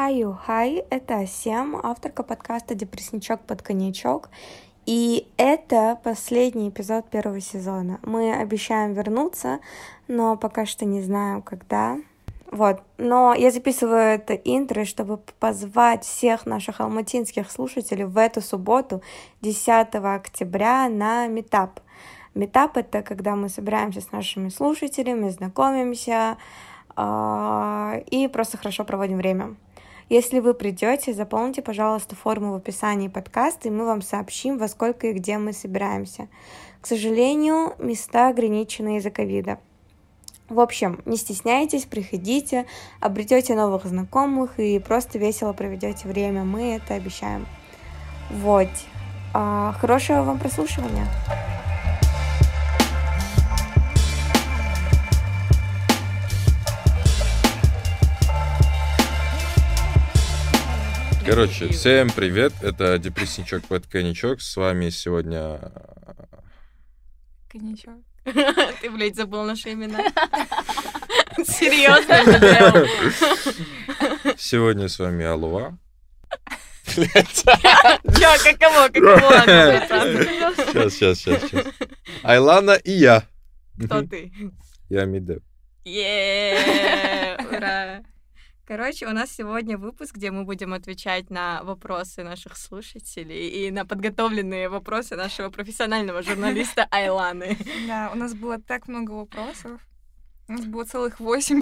Хай, это Асем, авторка подкаста «Депрессничок под коньячок». И это последний эпизод первого сезона. Мы обещаем вернуться, но пока что не знаю, когда. Но я записываю это интро, чтобы позвать всех наших алматинских слушателей в эту субботу, 10 октября, на митап. Митап — это когда мы собираемся с нашими слушателями, знакомимся и просто хорошо проводим время. Если вы придете, заполните, пожалуйста, форму в описании подкаста, и мы вам сообщим, во сколько и где мы собираемся. К сожалению, места ограничены из-за ковида. В общем, не стесняйтесь, приходите, обретете новых знакомых и просто весело проведете время. Мы это обещаем. Хорошего вам прослушивания. Короче, всем привет, это Депрессничок под коньячок, с вами сегодня... Коньячок. Ты, блядь, забыл наши имена. Серьезно, Мидео? Сегодня с вами Алуа. Чё, каково? Сейчас. Айлана и я. Кто ты? Я Мидео. Ура! Короче, у нас сегодня выпуск, где мы будем отвечать на вопросы наших слушателей и на подготовленные вопросы нашего профессионального журналиста Айланы. Да, у нас было так много вопросов. У нас было целых 8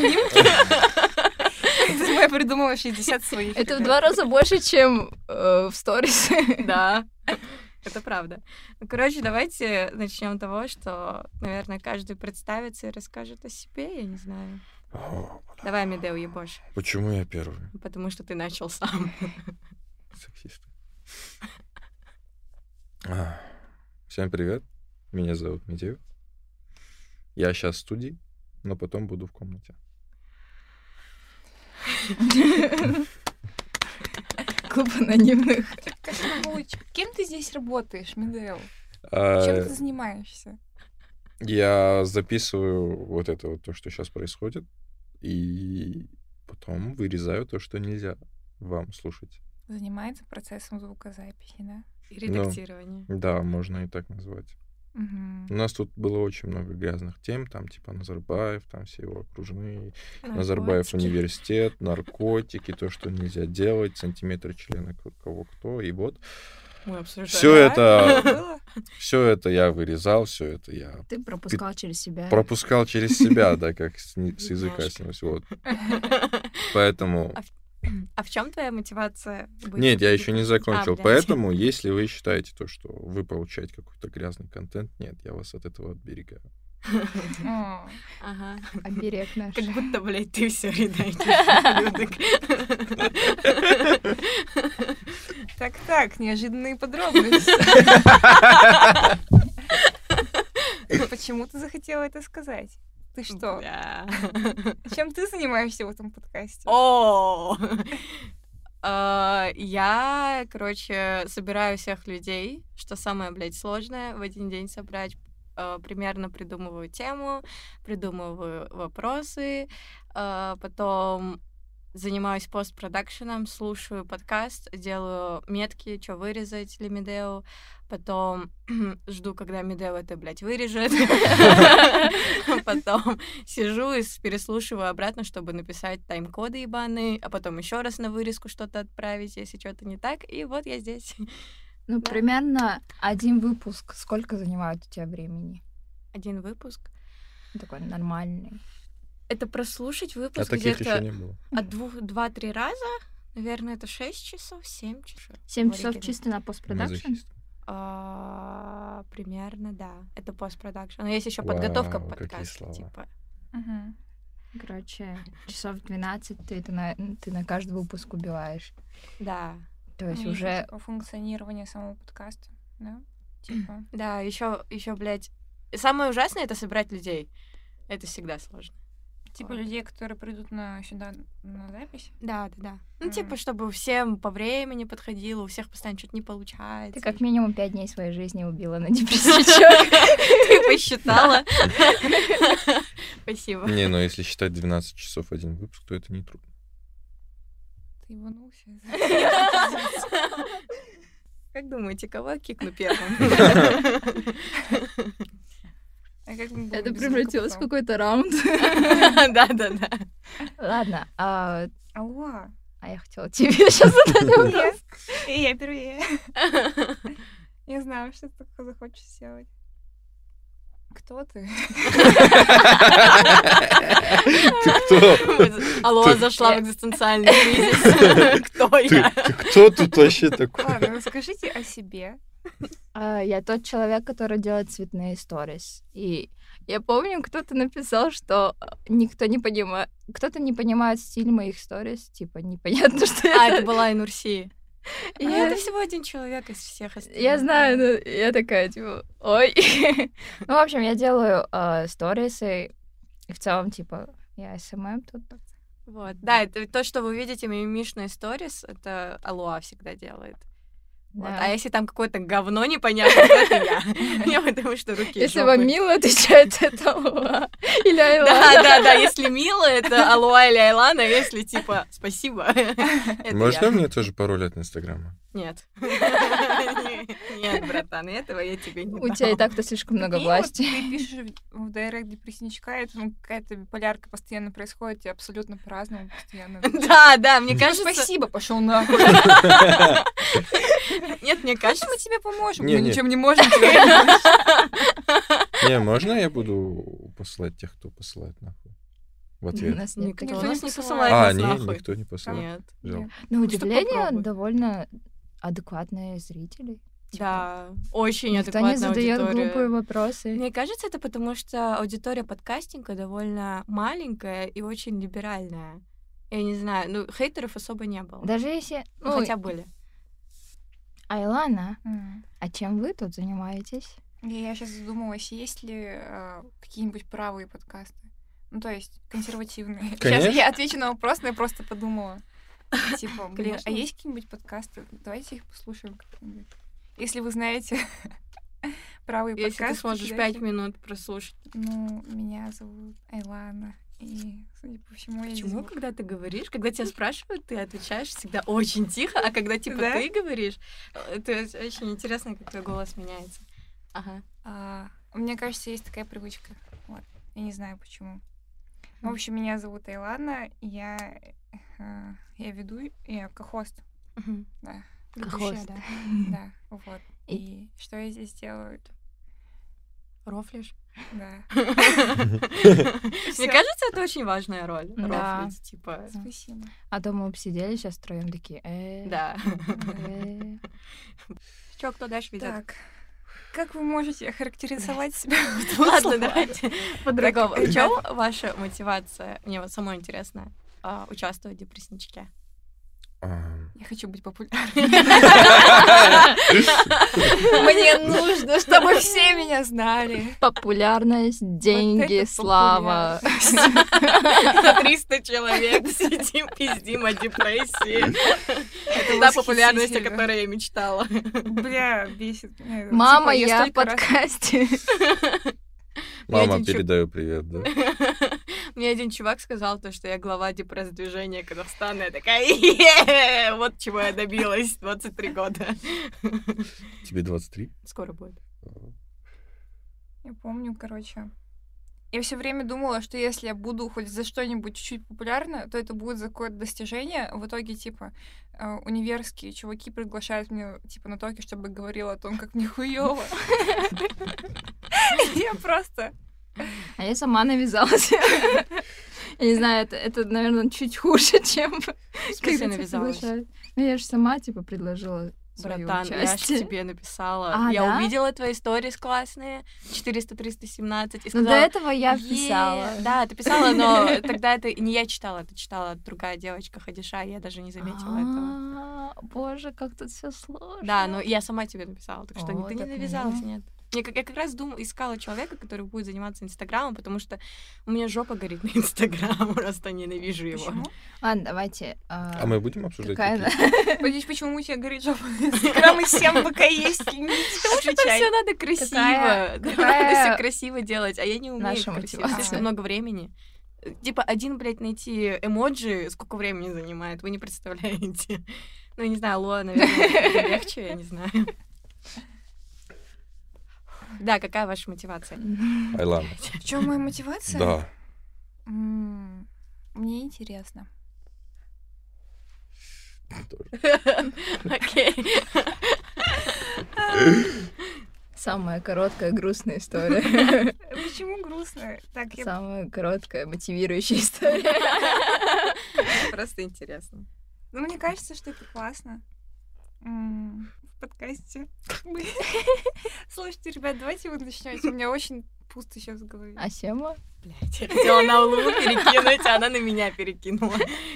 Я придумала 60 своих. Это в 2 раза больше, чем в сторис. Да, это правда. Короче, давайте начнем с того, что, наверное, каждый представится и расскажет о себе, я не знаю. Давай, Мидео, ебошь. Почему я первый? Потому что ты начал сам. Сексист. Всем привет, меня зовут Мидео. Я сейчас в студии, но потом буду в комнате. Клуб анонимных. Кем ты здесь работаешь, Мидео? Чем ты занимаешься? Я записываю вот это вот то, что сейчас происходит, и потом вырезаю то, что нельзя вам слушать. Занимается процессом звукозаписи, да? И редактирование. Да, можно и так назвать. Угу. У нас тут было очень много грязных тем, там типа Назарбаев, там все его окружные, Назарбаев университет, наркотики, то, что нельзя делать, сантиметр члена кого кто, и вот. Все это я вырезал, все это я... Ты пропускал через себя. Пропускал через себя, да, как с языка снялось, вот. Поэтому... А в чем твоя мотивация? Нет, я еще не закончил. Поэтому, если вы считаете то, что вы получаете какой-то грязный контент, нет, я вас от этого отберегаю. Ага. Оберег наш. Как будто, блядь, ты все редактишь. Так, неожиданные подробности. Почему ты захотела это сказать? Ты что? Чем ты занимаешься в этом подкасте? Я, собираю всех людей, что самое, блядь, сложное в один день собрать. Примерно придумываю тему, придумываю вопросы, потом занимаюсь постпродакшеном, слушаю подкаст, делаю метки, что вырезать для Мидео, потом жду, когда Мидео это, блядь, вырежет, потом сижу и переслушиваю обратно, чтобы написать тайм-коды ебаные, а потом еще раз на вырезку что-то отправить, если что-то не так, и вот я здесь. Примерно 1 выпуск. Сколько занимает у тебя времени? 1 выпуск? Такой нормальный. Это прослушать выпуск таких где-то еще не было. от 2-3 раза. Наверное, это 6 часов, 7 часов. 7 часов чисто на постпродакшн? Примерно, да. Это постпродакшн. Но есть еще подготовка к подкасту. Типа. Короче, часов 12 ты на каждый выпуск убиваешь. Да. То есть уже... Функционирование самого подкаста, да? Типа. Да, еще, блядь. Самое ужасное — это собрать людей. Это всегда сложно. Типа людей, которые придут сюда на запись? Да. Типа, чтобы всем по времени подходило, у всех постоянно что-то не получается. Ты как минимум 5 дней своей жизни убила на депрессничок. Ты посчитала? Спасибо. Не, но если считать 12 часов 1 выпуск, то это не трудно. Ты ебанулся? Как думаете, кого я кикну первым? Это превратилось в какой-то раунд. Да. Ладно, Алло. а я хотела тебе сейчас задать вопрос. Нет, я первее. Я знаю, что ты такое захочешь сделать. Кто ты? Ты кто? Алло, зашла в экзистенциальный кризис. Кто я? Ты кто тут вообще такой? Ладно, расскажите о себе. Я тот человек, который делает цветные сторис. И я помню, кто-то написал, что никто не понимает... Кто-то не понимает стиль моих сторис. Типа, непонятно, что Это была Айнурси. И Это всего один человек из всех остальных. Я знаю, но я такая, типа, ой. Ну, в общем, я делаю сторисы, и в целом, типа, я СММ тут. Вот. Да, это то, что вы видите мимишные сторис, это Алуа всегда делает. Вот. Да. А если там какое-то говно непонятное, то это я. Я потому что руки Если жопы. вам мило отвечает, это Алуа или Айлана. Да, если мило, это Алуа или Айлана, если типа спасибо. это Можно я. мне тоже пароль от Инстаграма? Нет. Нет, братан, этого я тебе не У тебя и так-то слишком много Прикинь, вот власти. Ты пишешь в директ депрессничка, и там какая-то биполярка постоянно происходит, и абсолютно по-разному постоянно. Да, мне Ну, кажется... спасибо, пошел нахуй. Нет, мне Конечно, кажется... мы тебе поможем. Не, Мы не. ничем не можем тебе помочь. Не, можно я буду посылать тех, кто посылает нахуй? В У ответ. нас нет Никто таких. нас не посылает. посылает нас Не, нахуй. никто не посылает. Нет. Жалко. На Ну, удивление, попробуй. довольно адекватные зрители. Да, очень Никто адекватная не задает аудитория. глупые вопросы. Мне кажется, это потому, что аудитория подкастинга довольно маленькая и очень либеральная. Я не знаю, ну, хейтеров особо не было. Даже если... Ну, хотя были. Айлана, М. а чем вы тут занимаетесь? Я сейчас задумалась, есть ли какие-нибудь правые подкасты? Ну, то есть консервативные. Сейчас Конечно. я отвечу на вопрос, но я просто подумала. Типа, блин, Конечно. а есть какие-нибудь подкасты? Давайте их послушаем как-нибудь. Если вы знаете правые Если подкасты. ты сможешь кидайте. 5 минут прослушать. Ну, меня зовут Айлана. И, судя по всему, я Почему, здесь- когда ты говоришь, когда тебя спрашивают, ты отвечаешь всегда очень тихо, а когда, типа, Да? ты говоришь, это очень интересно, как твой голос меняется. Ага. Мне кажется, есть такая привычка. Вот. Я не знаю, почему. В общем, меня зовут Айлана. Я веду, я кохост. Мгм. Да. Ведущая, Хвост. да. Да, вот. И что я здесь делаю? Рофлишь? Да. Мне Всё. кажется, это очень важная роль. Да. Рофлить, типа. Спасибо. А то мы бы сидели сейчас втроем такие. Да. э. Чё, кто дальше ведет? Так, как вы можете охарактеризовать себя в двух Ладно, словах? давайте по-другому. Так, В чем ваша мотивация? Мне вот самое интересное участвовать в депрессничке. Я хочу быть популярной. Мне нужно, чтобы все меня знали. Популярность, деньги, это слава. На 300 человек сидим, пиздим о депрессии. Это та популярность, о восхитительно. которой я мечтала. Бля, бесит. Мама, Типа, я в столько раз- подкасте. Мама, один чу- передаю привет, да. Мне один чувак сказал то, что я глава депресс-движения Казахстана. Я такая, «Е-е-е!» Вот чего я добилась 23 года. Тебе 23? Скоро будет. Я помню, короче. Я все время думала, что если я буду хоть за что-нибудь чуть-чуть популярна, то это будет за какое-то достижение. В итоге, типа, универские чуваки приглашают меня, типа, на токи, чтобы я говорила о том, как мне хуёво. Я просто... А я сама навязалась. Я не знаю, это, наверное, чуть хуже, чем В смысле когда тебя навязалась? приглашают. Ну, я же сама, типа, предложила свое Братан, я ж участие. тебе написала. А, Я да? увидела твои сторис классные, 400-317, и Но сказала... до этого я «Е-е-е». писала. Да, ты писала, но тогда это не я читала, это читала другая девочка Хадиша, я даже не заметила этого. Боже, как тут все сложно. Да, но я сама тебе написала, так что О, ты не так навязалась, ну. нет. Я как раз искала человека, который будет заниматься Инстаграмом, потому что у меня жопа горит на Инстаграм, просто ненавижу его. Почему? Ладно, давайте. А мы будем обсуждать какая какие? Подожди, почему у тебя горит жопа? Инстаграм и всем пока есть. Потому что Отвечай. все надо красиво. Какая- Надо какая все красиво делать, а я не умею наша красиво. мотивация? Слишком много времени. Типа, один, блядь, найти эмоджи сколько времени занимает, вы не представляете. Ну, не знаю, Луа, наверное, легче, я не знаю. Да, какая ваша мотивация? Айлана. В чем моя мотивация? Да. Мне интересно. Окей. Самая короткая грустная история. Почему грустно? Так, Самая короткая мотивирующая история. Просто интересно. Ну, мне кажется, что это классно. В подкасте. Слушайте, ребят, давайте вы начнете. У меня очень пусто сейчас в голове. А Сема? Блядь, я хотела на Лу перекинуть, а она на меня перекинула.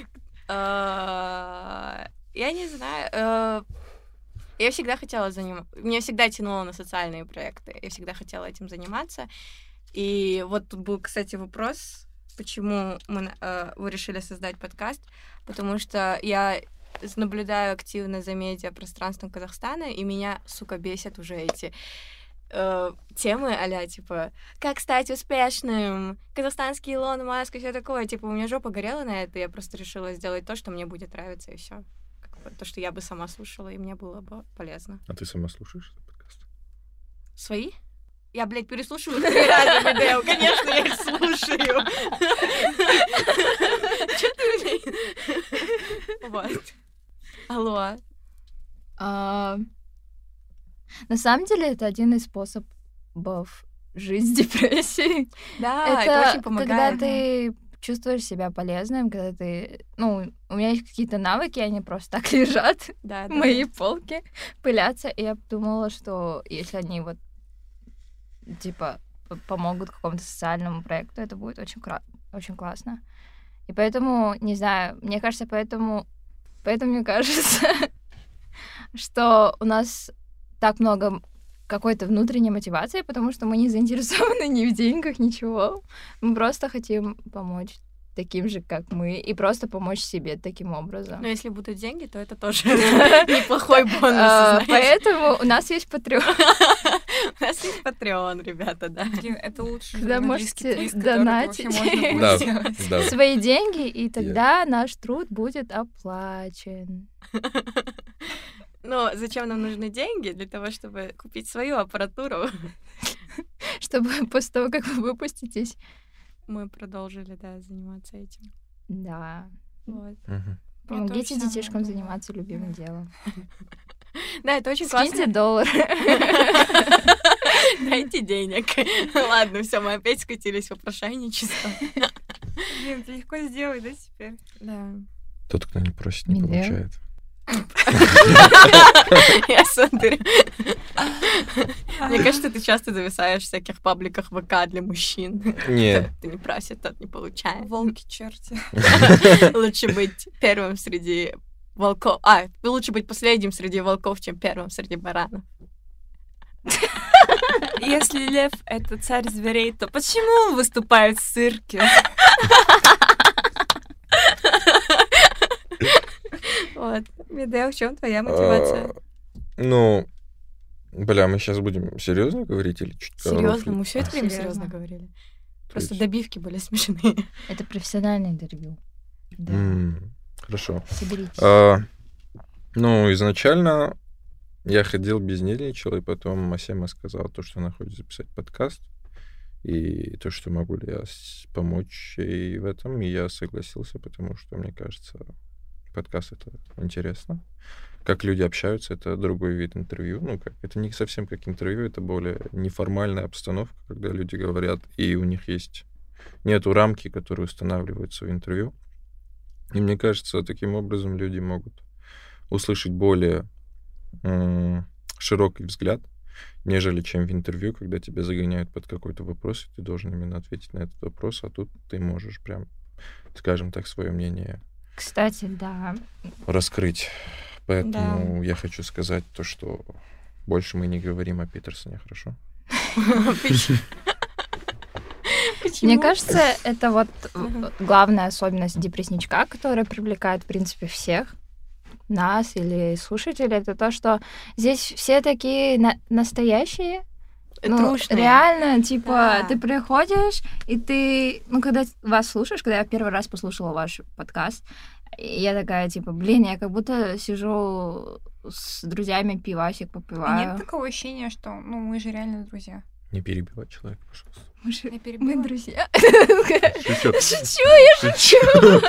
Я не знаю. Я всегда хотела заниматься... Меня всегда тянуло на социальные проекты. Я всегда хотела этим заниматься. И вот тут был, кстати, вопрос, почему вы решили создать подкаст. Потому что я наблюдаю активно за медиапространством Казахстана, и меня, сука, бесят уже эти темы а-ля, типа, как стать успешным, казахстанский Илон Маск и все такое. Типа, у меня жопа горела на это, я просто решила сделать то, что мне будет нравиться, и все. То, что я бы сама слушала, и мне было бы полезно. А ты сама слушаешь этот подкаст? Свои? Я, блядь, переслушиваю 3 раза видео. Конечно, я их слушаю. Чё ты, блядь? Вот. Алло. На самом деле, это один из способов жить с депрессией. Да, это очень помогает. Когда ты чувствуешь себя полезным, когда ты... Ну, у меня есть какие-то навыки, они просто так лежат в моей полке, пылятся, и я думала, что если они вот, типа, помогут какому-то социальному проекту, это будет очень классно. И поэтому, не знаю, мне кажется, поэтому мне кажется, что у нас так много какой-то внутренней мотивации, потому что мы не заинтересованы ни в деньгах, ничего. Мы просто хотим помочь таким же, как мы, и просто помочь себе таким образом. Но если будут деньги, то это тоже неплохой бонус. Поэтому у нас есть Patreon. У нас есть Patreon, ребята, да. Это лучше. Когда можете донатить свои деньги, и тогда наш труд будет оплачен. Но зачем нам нужны деньги? Для того, чтобы купить свою аппаратуру. Чтобы после того, как вы выпуститесь... Мы продолжили, да, заниматься этим. Да. Вот. Помогите детишкам заниматься любимым делом. Да, это очень классно. Скиньте $1. Дайте денег. Ладно, все, мы опять скатились в попрошайничество. Блин, это легко сделать, да, теперь? Да. Тот, кто не просит, не получает. Я смотрю. Мне кажется, ты часто зависаешь в всяких пабликах ВК для мужчин. Нет. Ты не просит, тот не получает. Волки-черти. Лучше быть первым среди волков. Лучше быть последним среди волков, чем первым среди баранов. Если лев — это царь зверей, то почему он выступает в цирке? Вот. Медео, в чем твоя мотивация? Ну, бля, мы сейчас будем серьезно говорить или чуть Серьезно, мы все это время серьезно говорили. Просто добивки были смешные. Это профессиональное интервью. Хорошо. Соберитесь. Ну, изначально я бездельничал, и потом Асема сказала то, что она хочет записать подкаст, и то, что могу ли я помочь ей в этом, и я согласился, потому что, мне кажется, подкаст — это интересно. Как люди общаются, это другой вид интервью. Ну, как это не совсем как интервью, это более неформальная обстановка, когда люди говорят, и у них нету рамки, которые устанавливаются в интервью. И мне кажется, таким образом люди могут услышать более широкий взгляд, нежели чем в интервью, когда тебя загоняют под какой-то вопрос, и ты должен именно ответить на этот вопрос, а тут ты можешь прям, скажем так, свое мнение Кстати, да. раскрыть. Поэтому я хочу сказать то, что больше мы не говорим о Питерсоне, хорошо? Мне кажется, это вот главная особенность депрессничка, которая привлекает, в принципе, всех нас или слушателей, это то, что здесь все такие настоящие, Трушные. Реально, типа, Да. ты приходишь, и ты... Ну, когда вас слушаешь, когда я первый раз послушала ваш подкаст, я такая, типа, блин, я как будто сижу с друзьями, пивасик А попиваю. нет такого ощущения, что, ну, мы же реально друзья. Не перебивай человека, пожалуйста. Я перебила? Мы друзья. Шучу. Шучу.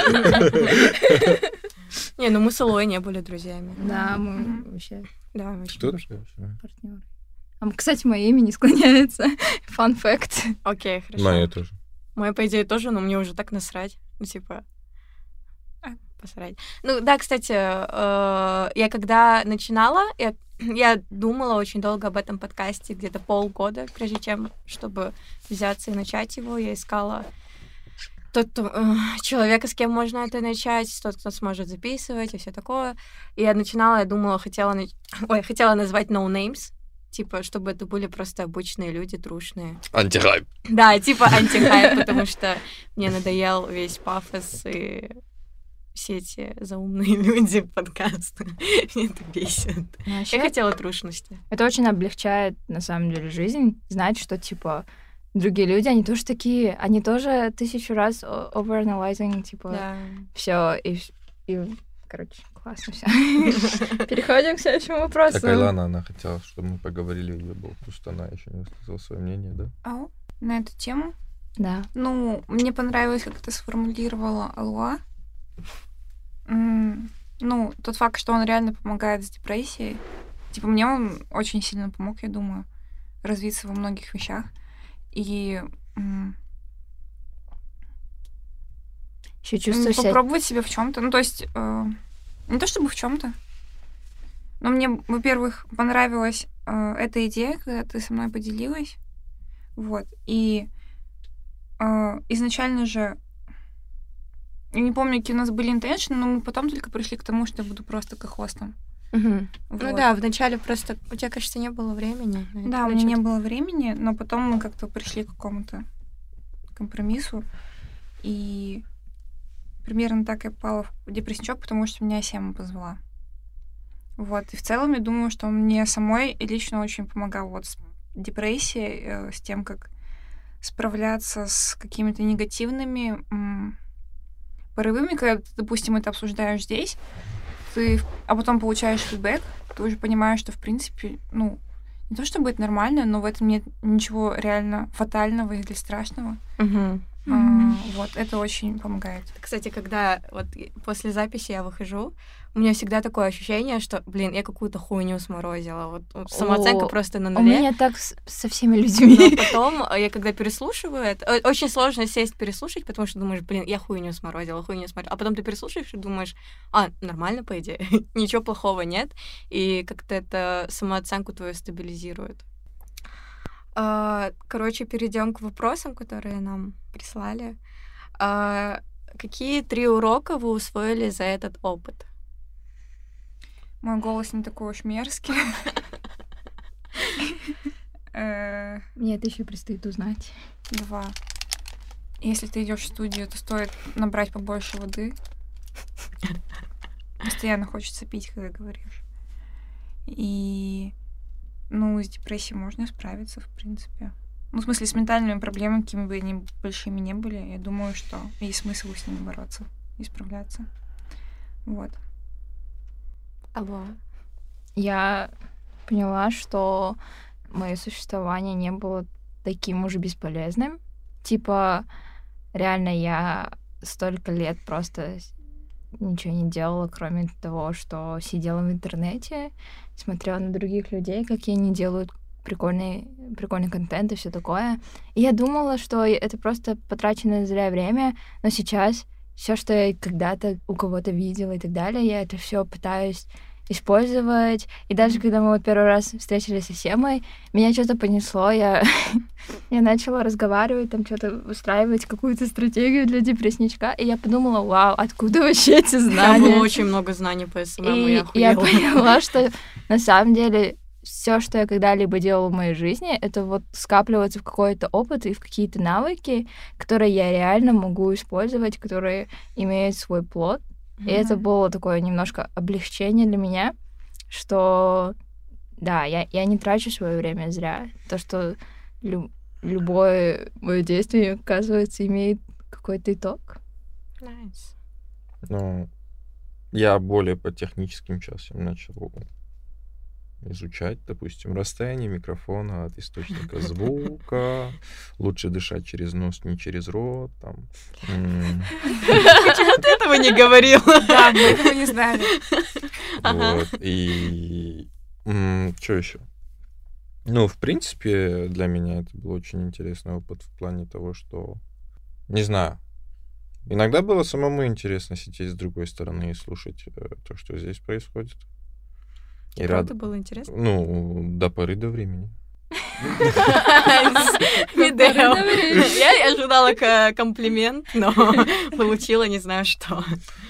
Не, ну мы с Алой не были друзьями. Да, мы вообще Да, очень. Кто такой вообще? партнеры. Кстати, мое имя не склоняется. Fun fact. Окей, хорошо. Моя тоже. Моя, по идее, тоже, но мне уже так насрать. Ну, типа, посрать. Ну, да, кстати, я когда начинала, я думала очень долго об этом подкасте, где-то полгода, прежде чем, чтобы взяться и начать его. Я искала человека, с кем можно это начать, тот, кто сможет записывать и все такое. И я начинала, я думала, хотела назвать No Names, типа, чтобы это были просто обычные люди, трушные. Антихайп. Да, типа антихайп, потому что мне надоел весь пафос и все эти заумные люди подкаста. Мне это бесит. Я Вообще, хотела трушности. это очень облегчает, на самом деле, жизнь. Знать, что, типа, другие люди, они тоже такие, они тоже 1000 раз overanalyzing, типа, Да. все и, короче, классно все. Переходим к следующему вопросу. Так Айлана, она хотела, чтобы мы поговорили, ее был, потому что она еще не высказала свое мнение, да? Ау, на эту тему. Да. Ну, мне понравилось, как ты сформулировала Алуа. Ну, тот факт, что он реально помогает с депрессией. Типа, мне он очень сильно помог, я думаю, развиться во многих вещах. И Еще чувствую себя... попробовать себя в чем-то. Ну, то есть, не то чтобы в чем-то, но мне, во-первых, понравилась эта идея, когда ты со мной поделилась. Вот. И изначально же я не помню, какие у нас были интеншны, но мы потом только пришли к тому, что я буду просто кохостом. Ну Вот. да, вначале просто... У тебя, кажется, не было времени. на это, Да, у или меня не чё-то? было времени, но потом мы как-то пришли к какому-то компромиссу. И примерно так я попала в депрессничок, потому что меня Сема позвала. Вот. И в целом я думаю, что он мне самой лично очень помогал вот с депрессией, с тем, как справляться с какими-то негативными порывами, когда ты, допустим, это обсуждаешь здесь, а потом получаешь фидбэк, ты уже понимаешь, что, в принципе, ну, не то чтобы это нормально, но в этом нет ничего реально фатального или страшного. Вот, это очень помогает. Кстати, когда вот после записи я выхожу, у меня всегда такое ощущение, что, блин, я какую-то хуйню сморозила. Вот самооценка просто на У нуле. меня так со всеми людьми. Но потом я когда переслушиваю это, очень сложно сесть переслушать, потому что думаешь, блин, я хуйню сморозила. А потом ты переслушаешь и думаешь, нормально, по идее, ничего плохого нет. И как-то это самооценку твою стабилизирует. Короче, перейдем к вопросам, которые нам прислали. Какие 3 урока вы усвоили за этот опыт? Мой голос не такой уж мерзкий. Мне это еще предстоит узнать. 2. Если ты идешь в студию, то стоит набрать побольше воды. Постоянно хочется пить, когда говоришь. И, ну, с депрессией можно справиться, в принципе. Ну, в смысле, с ментальными проблемами, какими бы они большими не были, я думаю, что есть смысл с ними бороться и справляться. Вот. Алло. Я поняла, что мое существование не было таким уж бесполезным. Типа, реально, я столько лет просто ничего не делала, кроме того, что сидела в интернете, смотрела на других людей, какие они делают прикольный контент и все такое. И я думала, что это просто потраченное зря время, но сейчас все, что я когда-то у кого-то видела и так далее, я это все пытаюсь использовать. И даже когда мы вот первый раз встретились со Семой, меня что-то понесло, я начала разговаривать, там что-то выстраивать, какую-то стратегию для депрессничка, и я подумала, вау, откуда вообще эти Там знания? было очень много знаний по СММ, и Я охуела. поняла, что на самом деле все, что я когда-либо делала в моей жизни, это вот скапливается в какой-то опыт и в какие-то навыки, которые я реально могу использовать, которые имеют свой плод. И это было такое немножко облегчение для меня, что Да, я не трачу свое время зря. То, что любое мое действие, оказывается, имеет какой-то итог. Nice. Ну, я более по техническим частям начал изучать, допустим, расстояние микрофона от источника звука, лучше дышать через нос, не через рот, там. Почему ты этого не говорил? Да, мы этого не знали. Вот, и что еще? Ну, в принципе, для меня это был очень интересный опыт в плане того, что, не знаю, иногда было самому интересно сидеть с другой стороны и слушать то, что здесь происходит. И правда было интересно? Ну, до поры до времени. Я ожидала комплимент, но получила не знаю что.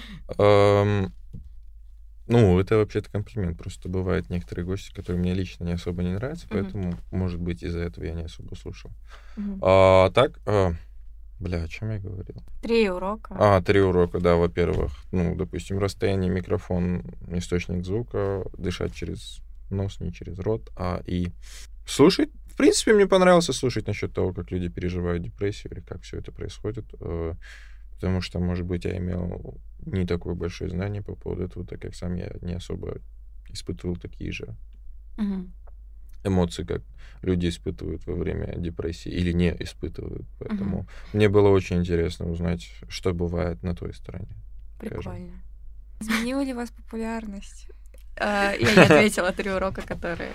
Ну, это вообще-то комплимент. Просто бывают некоторые гости, которые мне лично не особо не нравятся, поэтому, может быть, из-за этого я не особо слушал. Так, бля, о чем я говорил? 3 урока. 3 урока, да, во-первых. Ну, допустим, расстояние, микрофон, источник звука, дышать через нос, не через рот, и слушать. В принципе, мне понравилось слушать насчет того, как люди переживают депрессию или как все это происходит, потому что, может быть, я имел не такое большое знание по поводу этого, так как сам я не особо испытывал такие же эмоции, как люди испытывают во время депрессии или не испытывают. Поэтому мне было очень интересно узнать, что бывает на той стороне. Прикольно. Изменила ли вас популярность? Я не ответила 3 урока, которые...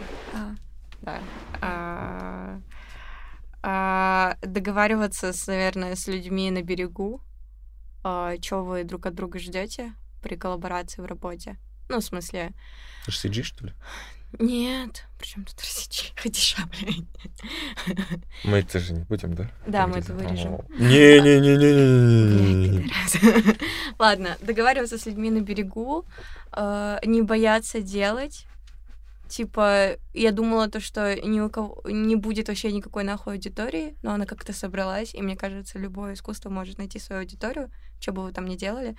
Да. Договариваться, наверное, с людьми на берегу. Что вы друг от друга ждете при коллаборации в работе? Ну, в смысле... RCG, что ли? Нет. Причем тут RCG? Ходиша, блин. Мы это же не будем, да? Да, мы это вырежем. Не-не-не-не-не. Ладно, договариваться с людьми на берегу, не бояться делать. Типа, я думала то, что ни у кого не будет вообще никакой нахуй аудитории, но она как-то собралась, и мне кажется, любое искусство может найти свою аудиторию, что бы вы там ни делали,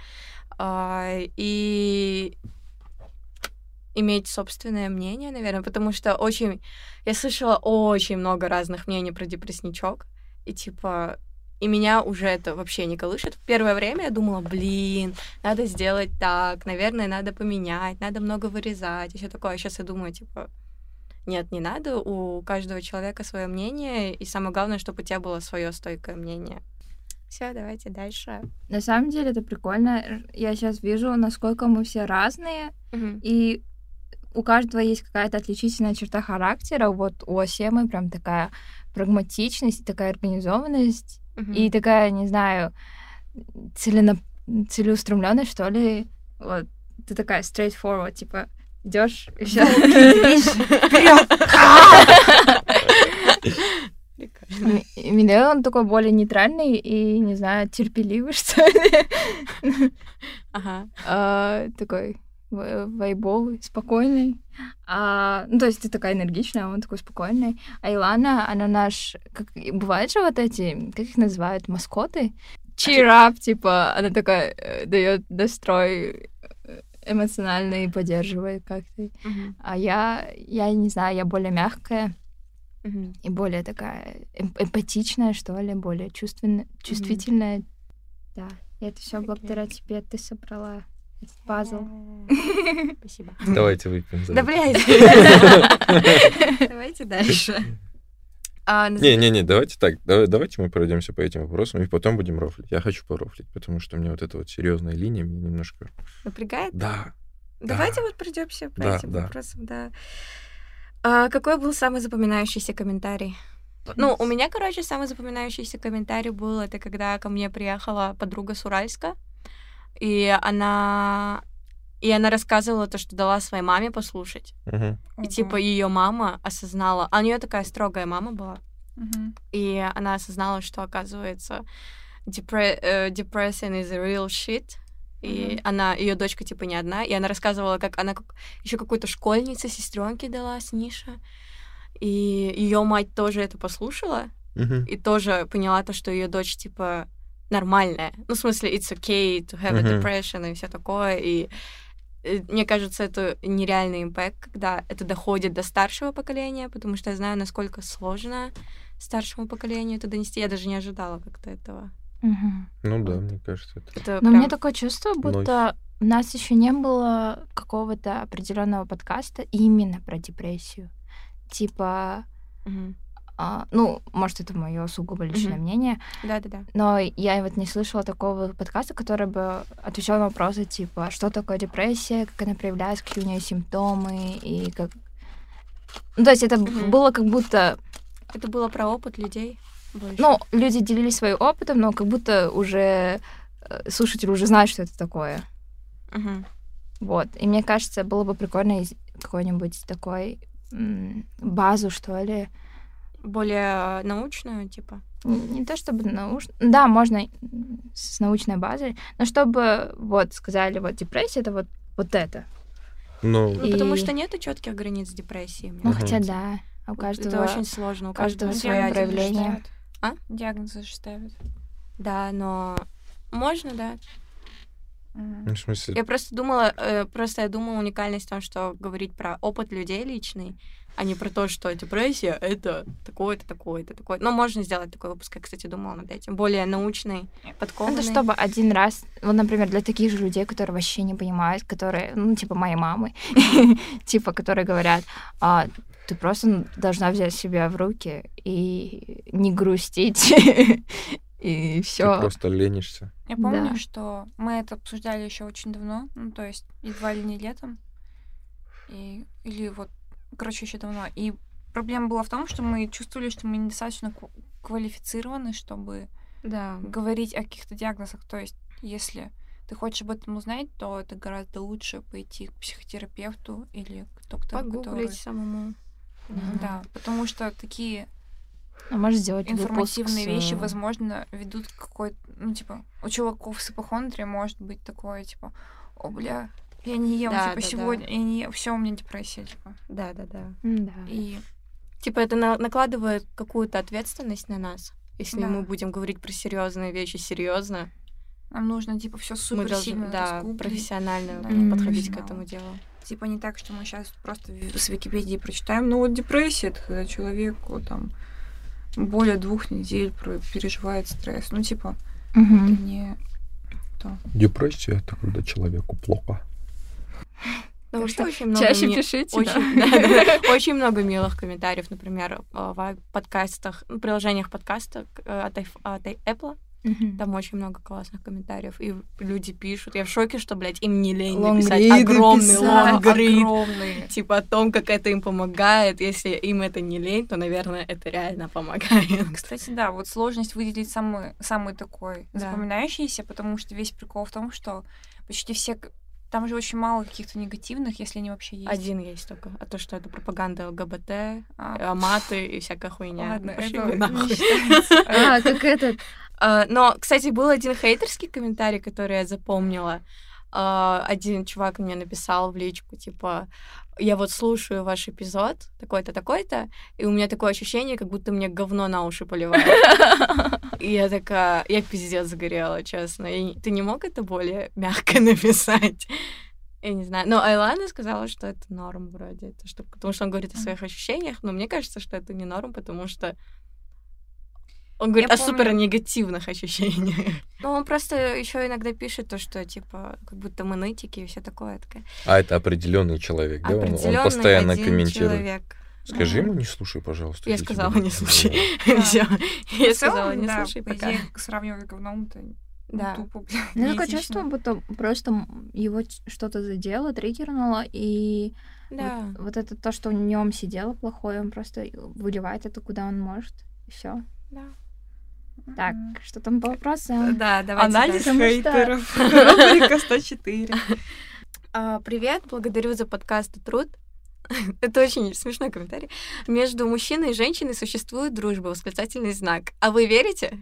и иметь собственное мнение, наверное, потому что я слышала очень много разных мнений про депрессничок, и типа... И меня уже это вообще не колышет. В первое время я думала, надо сделать так, наверное, надо поменять, надо много вырезать, и все такое. А сейчас я думаю, типа, нет, не надо, у каждого человека свое мнение, и самое главное, чтобы у тебя было свое стойкое мнение. Все, давайте дальше. На самом деле это прикольно. Я сейчас вижу, насколько мы все разные, и у каждого есть какая-то отличительная черта характера. Вот у Асемы прям такая прагматичность, такая организованность, и такая, не знаю, целеустремленность, что ли. Вот. Ты такая straightforward, типа, идешь и все. Меня он такой более нейтральный и, не знаю, терпеливый, что ли. Такой вайбовый, спокойный. Ну, то есть ты такая энергичная, а он такой спокойный. А Илана, она наш... Бывают же вот эти, как их называют, маскоты? Cheer up, типа, она такая дает настрой эмоциональный и поддерживает как-то. А я не знаю, я более мягкая и более такая эмпатичная, что ли, более чувствительная. Да, и это все благодаря тебе ты собрала этот пазл. Спасибо. Давайте выпьем. Да, блядь. Давайте дальше. Не, давайте так. Давайте мы пройдемся по этим вопросам и потом будем рофлить. Я хочу порофлить, потому что мне вот эта вот серьезная линия мне немножко... Напрягает? Да. Давайте вот пройдемся по этим вопросам, да. Какой был самый запоминающийся комментарий? Ну, у меня, короче, самый запоминающийся комментарий был, это когда ко мне приехала подруга с Уральска, и она рассказывала то, что дала своей маме послушать. И типа ее мама осознала, а у нее такая строгая мама была, и она осознала, что, оказывается, depression is a real shit. И ее дочка типа не одна, и она рассказывала, как она еще какой-то школьнице, сестренке дала с Ниша. И ее мать тоже это послушала, и тоже поняла то, что ее дочь типа нормальная. Ну, в смысле, it's okay to have a depression и все такое. И мне кажется, это нереальный импакт, когда это доходит до старшего поколения, потому что я знаю, насколько сложно старшему поколению это донести. Я даже не ожидала как-то этого. Ну да, мне кажется, это... Но у меня такое чувство, будто у нас еще не было какого-то определенного подкаста именно про депрессию. Типа, ну, может, это мое сугубо личное мнение. Да-да-да. Но я вот не слышала такого подкаста, который бы отвечал на вопросы, типа, что такое депрессия, как она проявляется, какие у нее симптомы, и как... Ну, то есть это было как будто... Это было про опыт людей больше. Ну, люди делились своим опытом, но как будто уже слушатель уже знает, что это такое. Вот. И мне кажется, было бы прикольно какой-нибудь такой базу, что ли. Более научную, типа? Не то чтобы научную. Да, можно с научной базой, но чтобы вот сказали, вот депрессия — это вот это. Ну, потому что нету четких границ депрессии. Ну, хотя да. А у каждого... Это очень сложно. У каждого свое проявление. Диагнозы же ставят. Да, но можно, да. в смысле... Я просто думала, уникальность в том, что говорить про опыт людей личный, а не про то, что депрессия — это такое-то, такое-то, такое. Но можно сделать такой выпуск, я, кстати, думала над этим. Более научный, подкованный. Это чтобы один раз, вот, например, для таких же людей, которые вообще не понимают, которые, ну, типа моей мамы, типа, которые говорят, ты просто должна взять себя в руки и не грустить, и все. Ты просто ленишься. Я помню, что мы это обсуждали еще очень давно, ну, то есть едва ли не летом, или вот, короче, еще давно. И проблема была в том, что мы чувствовали, что мы недостаточно квалифицированы, чтобы говорить о каких-то диагнозах. То есть, если ты хочешь об этом узнать, то это гораздо лучше пойти к психотерапевту или к доктору, погуглить самому. Да, потому что такие может сделать информативные вещи, возможно, ведут к какой-то... Ну, типа, у чуваков с ипохондрией может быть такое, типа, о, бля, я не ем, типа, сегодня, я не ем, всё, у меня депрессия, типа. Да. И... Типа, это накладывает какую-то ответственность на нас. Если мы будем говорить про серьезные вещи серьезно, нам нужно, типа, все супер сильно профессионально подходить к этому делу. Типа не так, что мы сейчас просто с Википедии прочитаем. Ну вот депрессия — это когда человек там более 2 недель переживает стресс. Ну типа это не то. Депрессия — это когда человеку плохо. Потому что очень много чаще пишите. Очень много милых комментариев, например, в подкастах, в приложениях подкаста от Apple. Там очень много классных комментариев, и люди пишут. Я в шоке, что, блядь, им не лень написать огромный лонгрид, типа о том, как это им помогает. Если им это не лень, то, наверное, это реально помогает. Кстати, да, вот сложность выделить самый такой запоминающийся, потому что весь прикол в том, что почти все... Там же очень мало каких-то негативных, если они вообще есть. Один есть только. А то, что это пропаганда ЛГБТ, маты и всякая хуйня. Ладно, пошли это вы нахуй. не считается. Как этот... Но, кстати, был один хейтерский комментарий, который я запомнила. Один чувак мне написал в личку, типа, я вот слушаю ваш эпизод, такой-то, такой-то, и у меня такое ощущение, как будто мне говно на уши поливают. И я такая, я пиздец сгорела, честно. Ты не мог это более мягко написать? Я не знаю. Но Айлана сказала, что это норм вроде. Потому что он говорит о своих ощущениях, но мне кажется, что это не норм, потому что он говорит о супер негативных ощущениях. Ну, он просто еще иногда пишет то, что, типа, как будто мы нытики и все такое. А это определенный человек, да? Он постоянно комментирует. Человек. Скажи ему, не слушай, пожалуйста. Я сказала, не слушай. Все. Я сказала, не слушай пока. Сравнивать говном-то тупо, блядь. Ну, такое чувство, будто просто его что-то задело, триггернуло, и вот это то, что в нем сидело плохое, он просто выливает это, куда он может, и все. Да. Так, что там по вопросам? Да, давайте. Анализ хейтеров. Рубрика 104. Привет, благодарю за подкаст и труд. Это очень смешной комментарий. Между мужчиной и женщиной существует дружба, восклицательный знак. А вы верите?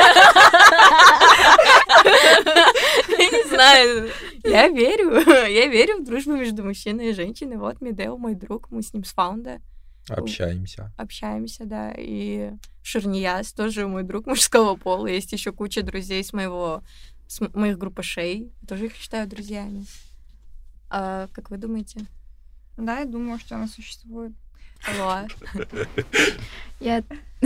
Я не знаю. Я верю в дружбу между мужчиной и женщиной. Вот Медео, мой друг, мы с ним с фаунда. Общаемся, да. И Ширнияс тоже мой друг мужского пола. Есть еще куча друзей с моих группашей. Тоже их считаю друзьями. Как вы думаете? Да, я думаю, что она существует. Алло. Я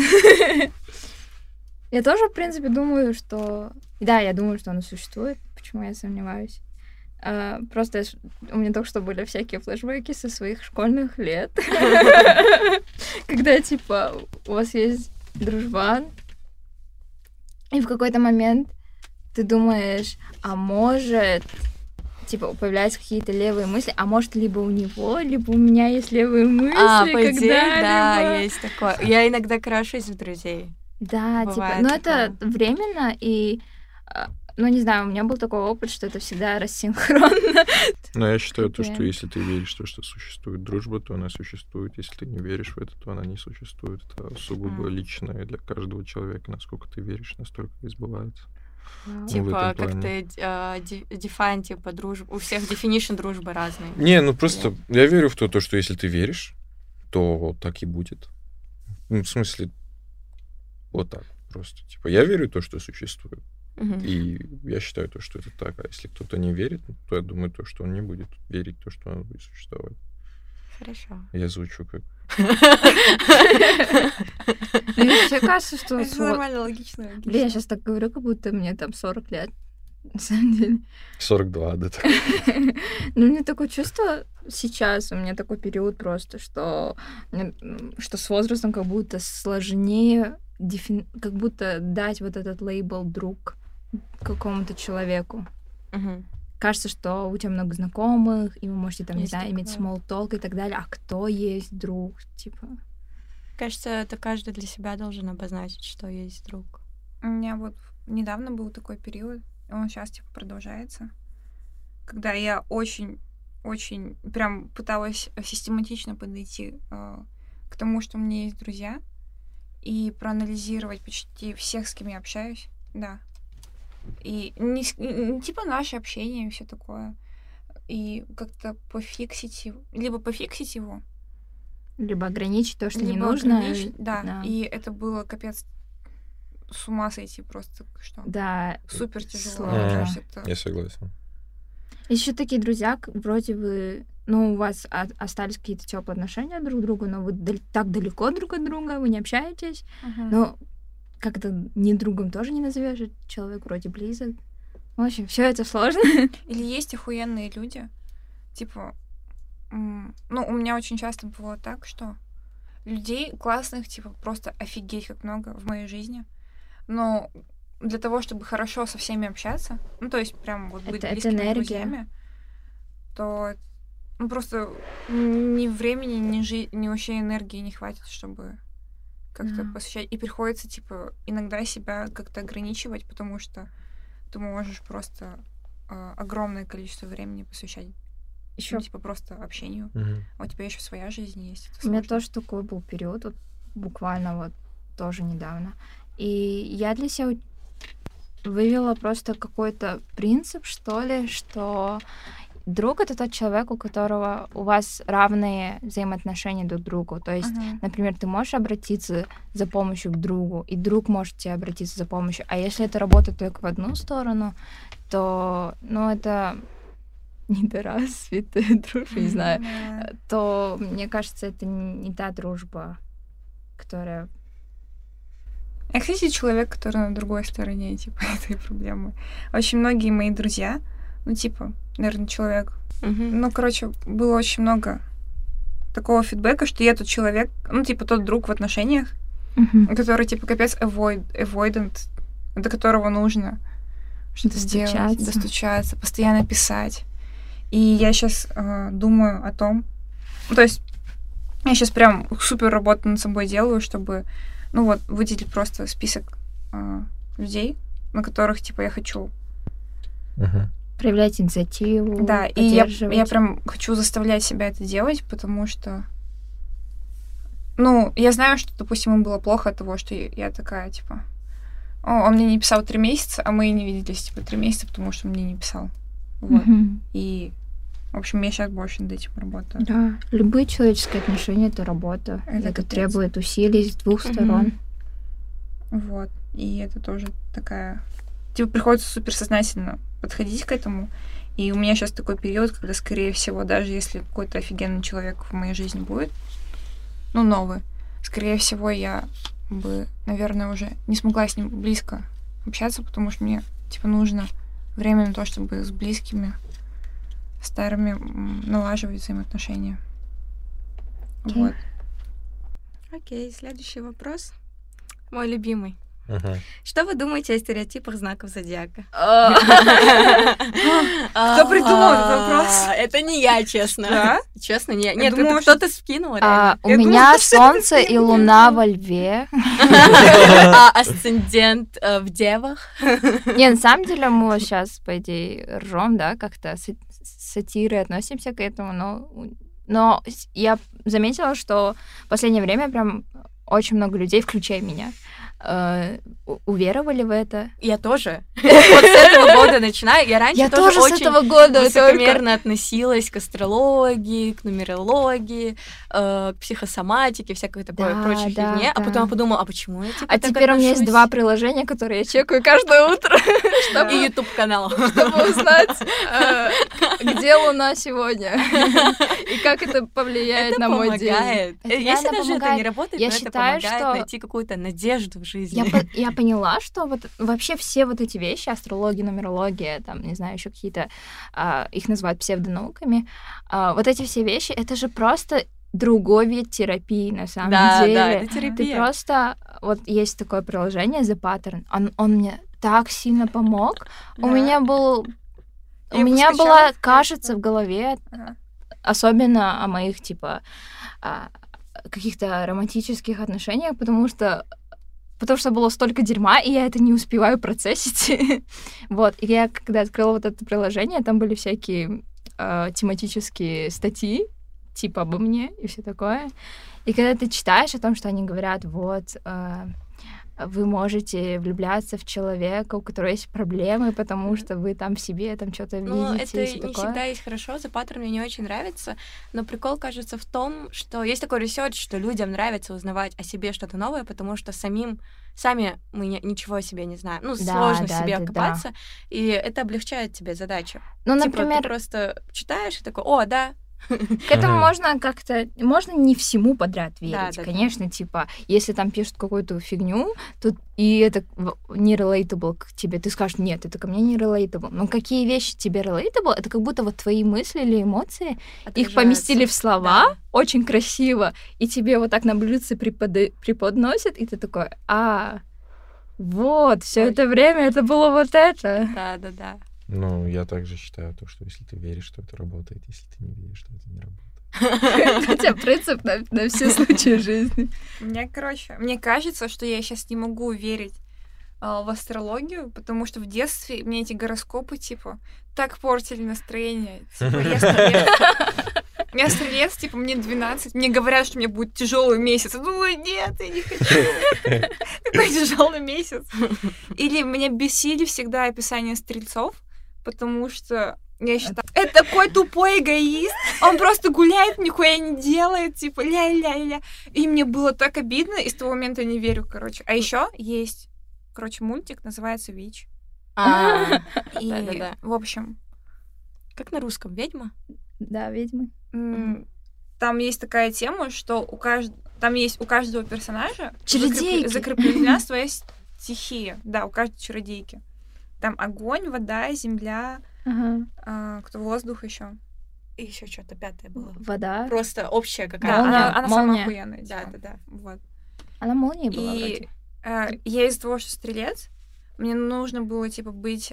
тоже, в принципе, думаю, что... Да, я думаю, что оно существует. Почему я сомневаюсь? Просто у меня только что были всякие флешбеки со своих школьных лет. Когда, типа, у вас есть дружбан, и в какой-то момент ты думаешь, а может... Типа, появляются какие-то левые мысли, а может, либо у него, либо у меня есть левые мысли, по идее, да, когда-либо. есть такое. Я иногда крашусь в друзей. Да, Бывает типа, но такое. это временно, и, ну, не знаю, у меня был такой опыт, что это всегда рассинхронно. Но я считаю, то, что Окей. если ты веришь в то, что существует дружба, то она существует. Если ты не веришь в это, то она не существует. Это сугубо личное для каждого человека. Насколько ты веришь, настолько и сбывается. Вау. в Типа, этом плане. как-то define, типа, дружбу. У всех definition дружбы разные. Не, ну просто я верю в то, что если ты веришь, то так и будет. Ну, в смысле, вот так просто. Типа, я верю в то, что существует. Мгм. И я считаю то, что это так. А если кто-то не верит, то я думаю, то, что он не будет верить в то, что оно будет существовать. Хорошо. Я звучу как... Мне вообще кажется, что... Это нормально, логично. Блин, я сейчас так говорю, как будто мне там 40 лет. На самом деле. 42, да. Так. Ну, у меня такое чувство сейчас, у меня такой период просто, что с возрастом как будто сложнее, как будто дать вот этот лейбл друг какому-то человеку. Мгм. Кажется, что у тебя много знакомых, и вы можете там, не Есть знаю, иметь такое. small talk и так далее. А кто есть друг? Типа. Кажется, это каждый для себя должен обозначить, что есть друг. У меня вот недавно был такой период, и он сейчас типа продолжается, когда я очень прям пыталась систематично подойти к тому, что у меня есть друзья, и проанализировать почти всех, с кем я общаюсь, да. И типа наше общение и все такое. И как-то пофиксить его. Либо пофиксить его, Либо ограничить то, что не либо нужно. ограничить. Да. И это было капец с ума сойти просто, что Да, супер тяжело. сложно. Мне кажется, это... Я согласен. Еще такие друзья, вроде вы, ну, у вас остались какие-то теплые отношения друг к другу, но вы так далеко друг от друга, вы не общаетесь. Мгм. Но как-то не другом тоже не назовешь, человек вроде близок. В общем, все это сложно. Или есть охуенные люди, типа, ну, у меня очень часто было так, что людей классных, типа, просто офигеть как много в моей жизни, но для того, чтобы хорошо со всеми общаться, ну, то есть прям вот быть Это близкими энергия. друзьями, то ну, просто ни времени, ни вообще энергии не хватит, чтобы как-то Да. посвящать. И приходится, типа, иногда себя как-то ограничивать, потому что ты можешь просто огромное количество времени посвящать, Еще ну, типа, просто общению. Мгм. А у тебя еще своя жизнь есть. Это у меня сложно. тоже такой был период, вот буквально вот тоже недавно. И я для себя вывела просто какой-то принцип, что ли, что друг — это тот человек, у которого у вас равные взаимоотношения друг к другу. То есть, Мгм. например, ты можешь обратиться за помощью к другу, и друг может тебе обратиться за помощью. А если это работает только в одну сторону, то, ну, это недоразвитая дружба, не знаю. Да. То, мне кажется, это не та дружба, которая... Я, кстати, человек, который на другой стороне, типа, этой проблемы. Очень многие мои друзья, ну, типа, наверное, человек. Мгм. Ну, короче, было очень много такого фидбэка, что я тот человек, ну, типа, тот друг в отношениях, который, типа, капец avoidant, до которого нужно что-то сделать, Достучаться. достучаться, постоянно писать. И я сейчас думаю о том, ну, то есть я сейчас прям супер работу над собой делаю, чтобы, ну вот, выделить просто список людей, на которых, типа, я хочу. Мгм. Проявлять инициативу, Да, и я поддерживать. прям хочу заставлять себя это делать, потому что, ну, я знаю, что, допустим, им было плохо от того, что я такая, типа, он мне не писал 3 месяца, а мы не виделись, типа, 3 месяца, потому что он мне не писал. Вот. Мгм. И, в общем, я сейчас больше над этим работаю. Да, любые человеческие отношения — это работа. Это Это капец. требует усилий с двух Мгм. сторон. Вот. И это тоже такая... Типа, приходится суперсознательно подходить к этому. И у меня сейчас такой период, когда, скорее всего, даже если какой-то офигенный человек в моей жизни будет, новый, скорее всего, я бы, наверное, уже не смогла с ним близко общаться, потому что мне, нужно время на то, чтобы с близкими, старыми налаживать взаимоотношения. Вот. Окей, следующий вопрос. Мой любимый. Ага. Что вы думаете о стереотипах знаков зодиака? Кто придумал этот вопрос? Это не я, честно. Да? Честно, не я. Нет, думала, это кто-то скинул, реально. У меня Солнце и Луна во Льве. А асцендент в Девах? Не, на самом деле мы вот сейчас, по идее, ржем, да, как-то с сатирой относимся к этому, но я заметила, что в последнее время прям очень много людей, включая меня, уверовали в это. Я тоже. Вот с этого года начинаю. Я раньше тоже с этого года высокомерно относилась к астрологии, к нумерологии, к психосоматике, всякой такой прочей фигне. А потом я подумала, а почему я А теперь у меня есть 2 приложения, которые я чекаю каждое утро. И YouTube-канал. Чтобы узнать, где Луна сегодня. И как это повлияет на мой день. Это помогает. Если даже это не работает, но это помогает найти какую-то надежду в жизни. Я поняла, что вот вообще все вот эти вещи, астрология, нумерология, там, не знаю, еще какие-то, их называют псевдонауками, вот эти все вещи, это же просто другой вид терапии, на самом деле. Да, это терапия. Ты просто... Вот есть такое приложение The Pattern, он мне так сильно помог. Да. У меня была кашица в голове, особенно о моих, каких-то романтических отношениях, потому что было столько дерьма, и я это не успеваю процессить. Вот. И я, когда открыла вот это приложение, там были всякие тематические статьи, типа обо мне и все такое. И когда ты читаешь о том, что они говорят, вот, вы можете влюбляться в человека, у которого есть проблемы, потому что вы там в себе там что-то видите. Это не всегда есть хорошо, The Pattern мне не очень нравится, но прикол, кажется, в том, что есть такой ресерч, что людям нравится узнавать о себе что-то новое, потому что сами мы ничего о себе не знаем. Сложно в себе окопаться, и это облегчает тебе задачу. Например... ты просто читаешь и такой, о, да. К этому можно не всему подряд верить, Да. конечно, если там пишут какую-то фигню, и это не relatable к тебе, ты скажешь, нет, это ко мне не relatable. Но какие вещи тебе relatable, это как будто вот твои мысли или эмоции, их поместили в слова, очень красиво, и тебе вот так на блюдце преподносят, и ты такой, вот, все это время это было вот это. Да. Я также считаю то, что если ты веришь, что это работает, если ты не веришь, что это не работает. У тебя принцип на все случаи жизни. Мне кажется, что я сейчас не могу верить в астрологию, потому что в детстве мне эти гороскопы, так портили настроение. Я стрелец. Я стрелец, мне 12. Мне говорят, что мне будет тяжелый месяц. Я думаю, нет, я не хочу. Какой тяжелый месяц. Или меня бесили всегда описания стрельцов, потому что я считаю, это такой тупой эгоист, он просто гуляет, нихуя не делает, ля-ля-ля. И мне было так обидно, и с того момента не верю, А еще есть, мультик, называется «Вич». Да. В общем... Как на русском? «Ведьма»? Да, «Ведьмы». Там есть такая тема, что у каждого персонажа закреплена своя стихия. Да, у каждой чародейки. Там огонь, вода, земля, кто воздух еще. И еще что-то 5-е было. Вода. Просто общая какая-то. Да, она самая охуенная. Да. Вот. Она молнией была вроде. вроде. Я из-за того, что стрелец, мне нужно было, быть...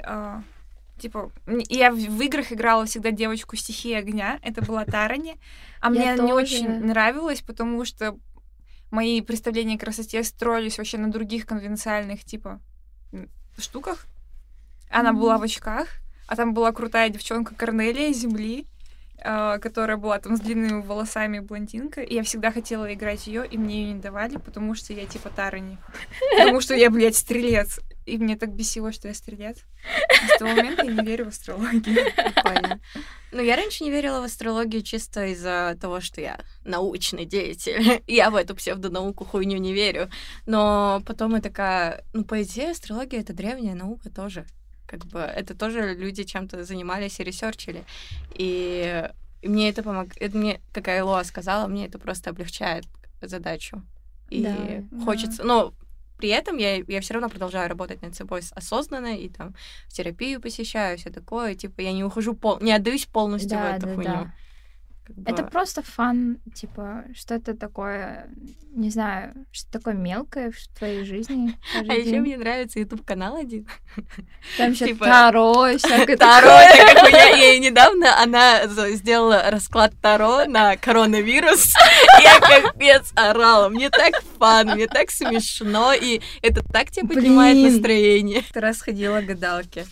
я в играх играла всегда девочку стихии огня. Это была Тарани. А мне не очень нравилось, потому что мои представления о красоте строились вообще на других конвенциальных, штуках. Она была в очках, а там была крутая девчонка Корнелия Земли, которая была там с длинными волосами, блондинка. И я всегда хотела играть ее, и мне ее не давали, потому что я Тарани. Потому что я, стрелец. И мне так бесило, что я стрелец. С того момента я не верю в астрологию. Прикольно. Я раньше не верила в астрологию чисто из-за того, что я научный деятель. Я в эту псевдонауку хуйню не верю. Но потом я такая, по идее, астрология — это древняя наука тоже. как бы это тоже люди чем-то занимались и ресерчили. И мне это помогает. Мне, как Айлоа сказала, мне это просто облегчает задачу. И хочется... Но при этом я все равно продолжаю работать над собой осознанно, и там в терапию посещаю, все такое. Типа я не ухожу, не отдаюсь полностью в эту хуйню. Да. Это просто фан, типа, что-то такое, не знаю, что такое мелкое в твоей жизни. А еще мне нравится YouTube-канал один. Там еще Таро, всякое Таро, это как я недавно, она сделала расклад Таро на коронавирус. Я капец орала. Мне так фан, мне так смешно, и это так тебе поднимает настроение. Ты раз ходила к гадалке.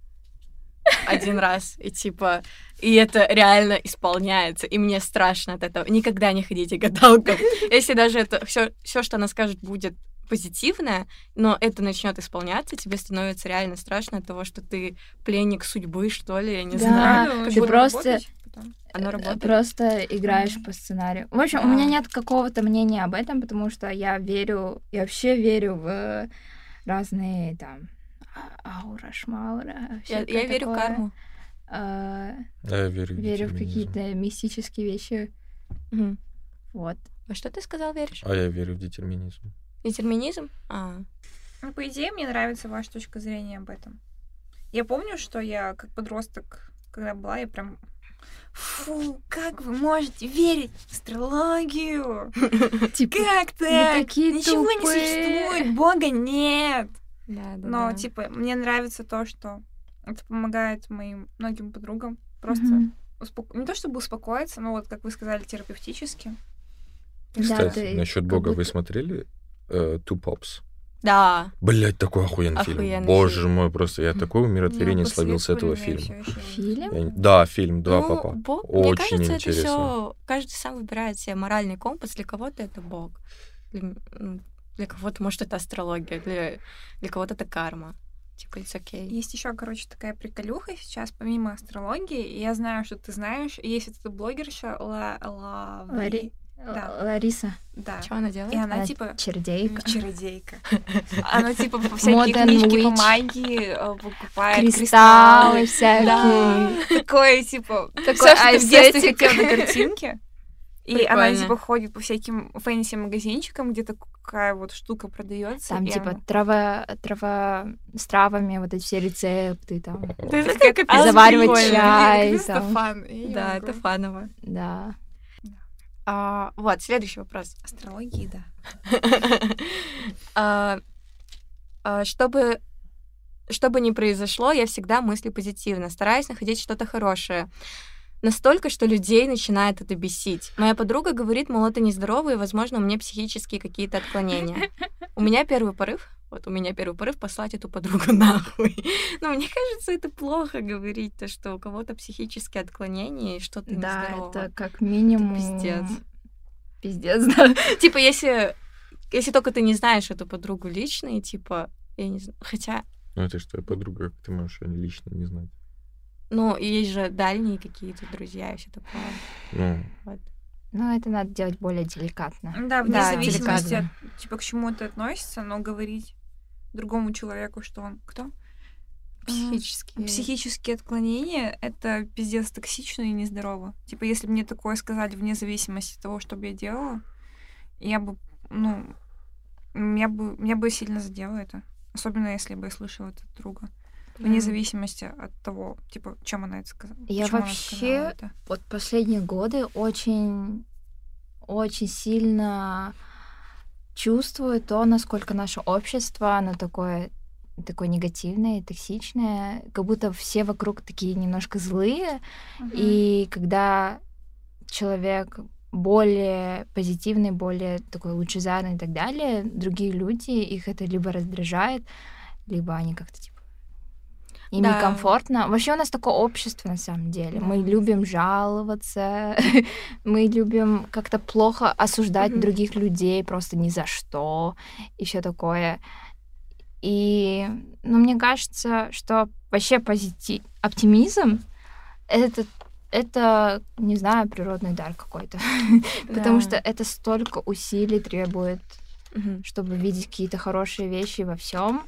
Один раз, и типа... И это реально исполняется, и мне страшно от этого. Никогда не ходите к гадалкам. Если даже это все, что она скажет, будет позитивное, но это начнет исполняться, тебе становится реально страшно от того, что ты пленник судьбы, что ли, я не знаю. Ты просто... Оно работает. Просто играешь по сценарию. В общем, у меня нет какого-то мнения об этом, потому что я вообще верю в разные там аура, шмаура. Я верю в карму. Я верю в какие-то мистические вещи. Вот. А что ты сказал, веришь? А я верю в детерминизм. Детерминизм? Ну, по идее, мне нравится ваша точка зрения об этом. Я помню, что я как подросток, когда была, я прям... Фу, как вы можете верить в астрологию? Как так? Ничего не существует, Бога нет. Но, типа, мне нравится то, что это помогает моим многим подругам просто не то чтобы успокоиться, но вот, как вы сказали, терапевтически. Кстати, насчет Бога вы смотрели Two Pops? Да. Блять, такой охуенный фильм. Боже мой, просто я такое умиротворение словил с этого фильма. Фильм? Да, фильм «Два папа». Бог, очень мне кажется, интересно. это всё, каждый сам выбирает себе моральный компас. Для кого-то это Бог. Для кого-то, может, это астрология, для кого-то это карма. Типа, it's okay. Есть еще, короче, такая приколюха сейчас, помимо астрологии, и я знаю, что ты знаешь, есть вот эта блогерша Лариса. Да. Что она делает? И она типа... Чародейка. Она типа по всякие книжки по магии покупает кристаллы всякие. Такое, типа... Всё, что ты в детстве хотела на картинке. И она типа ходит по всяким фэнси-магазинчикам, где такая вот штука продается. Там типа трава с травами, вот эти все рецепты там. Заваривать чай. Да, это фаново. Да. Вот, следующий вопрос. Астрологии, да. Чтобы ни произошло, я всегда мыслю позитивно, стараюсь находить что-то хорошее. Настолько, что людей начинает это бесить. Моя подруга говорит, мол, это нездорово, и, возможно, у меня психические какие-то отклонения. У меня первый порыв послать эту подругу нахуй. Но мне кажется, это плохо говорить, то, что у кого-то психические отклонения и что-то нездорово. Да, это как минимум... Это пиздец, да. Типа, если только ты не знаешь эту подругу лично, и типа, я не знаю, хотя... Ну, это же твоя подруга, как ты можешь ее лично не знать? Ну, есть же дальние какие-то друзья и все такое. Вот. Ну, это надо делать более деликатно. Да, вне зависимости от, типа, к чему это относится, но говорить другому человеку, что он кто? Психические отклонения — это пиздец токсично и нездорово. Типа, если бы мне такое сказали вне зависимости от того, что бы я делала, я бы, меня бы сильно задело это. Особенно, если бы я слышала это от друга. Вне зависимости от того, типа, чем она это сказала. Я вообще вот последние годы очень сильно чувствую то, насколько наше общество, оно такое негативное, токсичное, как будто все вокруг такие немножко злые, и когда человек более позитивный, более такой лучезарный и так далее, другие люди, их это либо раздражает, либо они как-то типа им некомфортно. Вообще у нас такое общество, на самом деле. Мы любим жаловаться, мы любим как-то плохо осуждать других людей просто ни за что, и все такое. И, мне кажется, что вообще оптимизм — это, не знаю, природный дар какой-то. Потому что это столько усилий требует, чтобы видеть какие-то хорошие вещи во всем.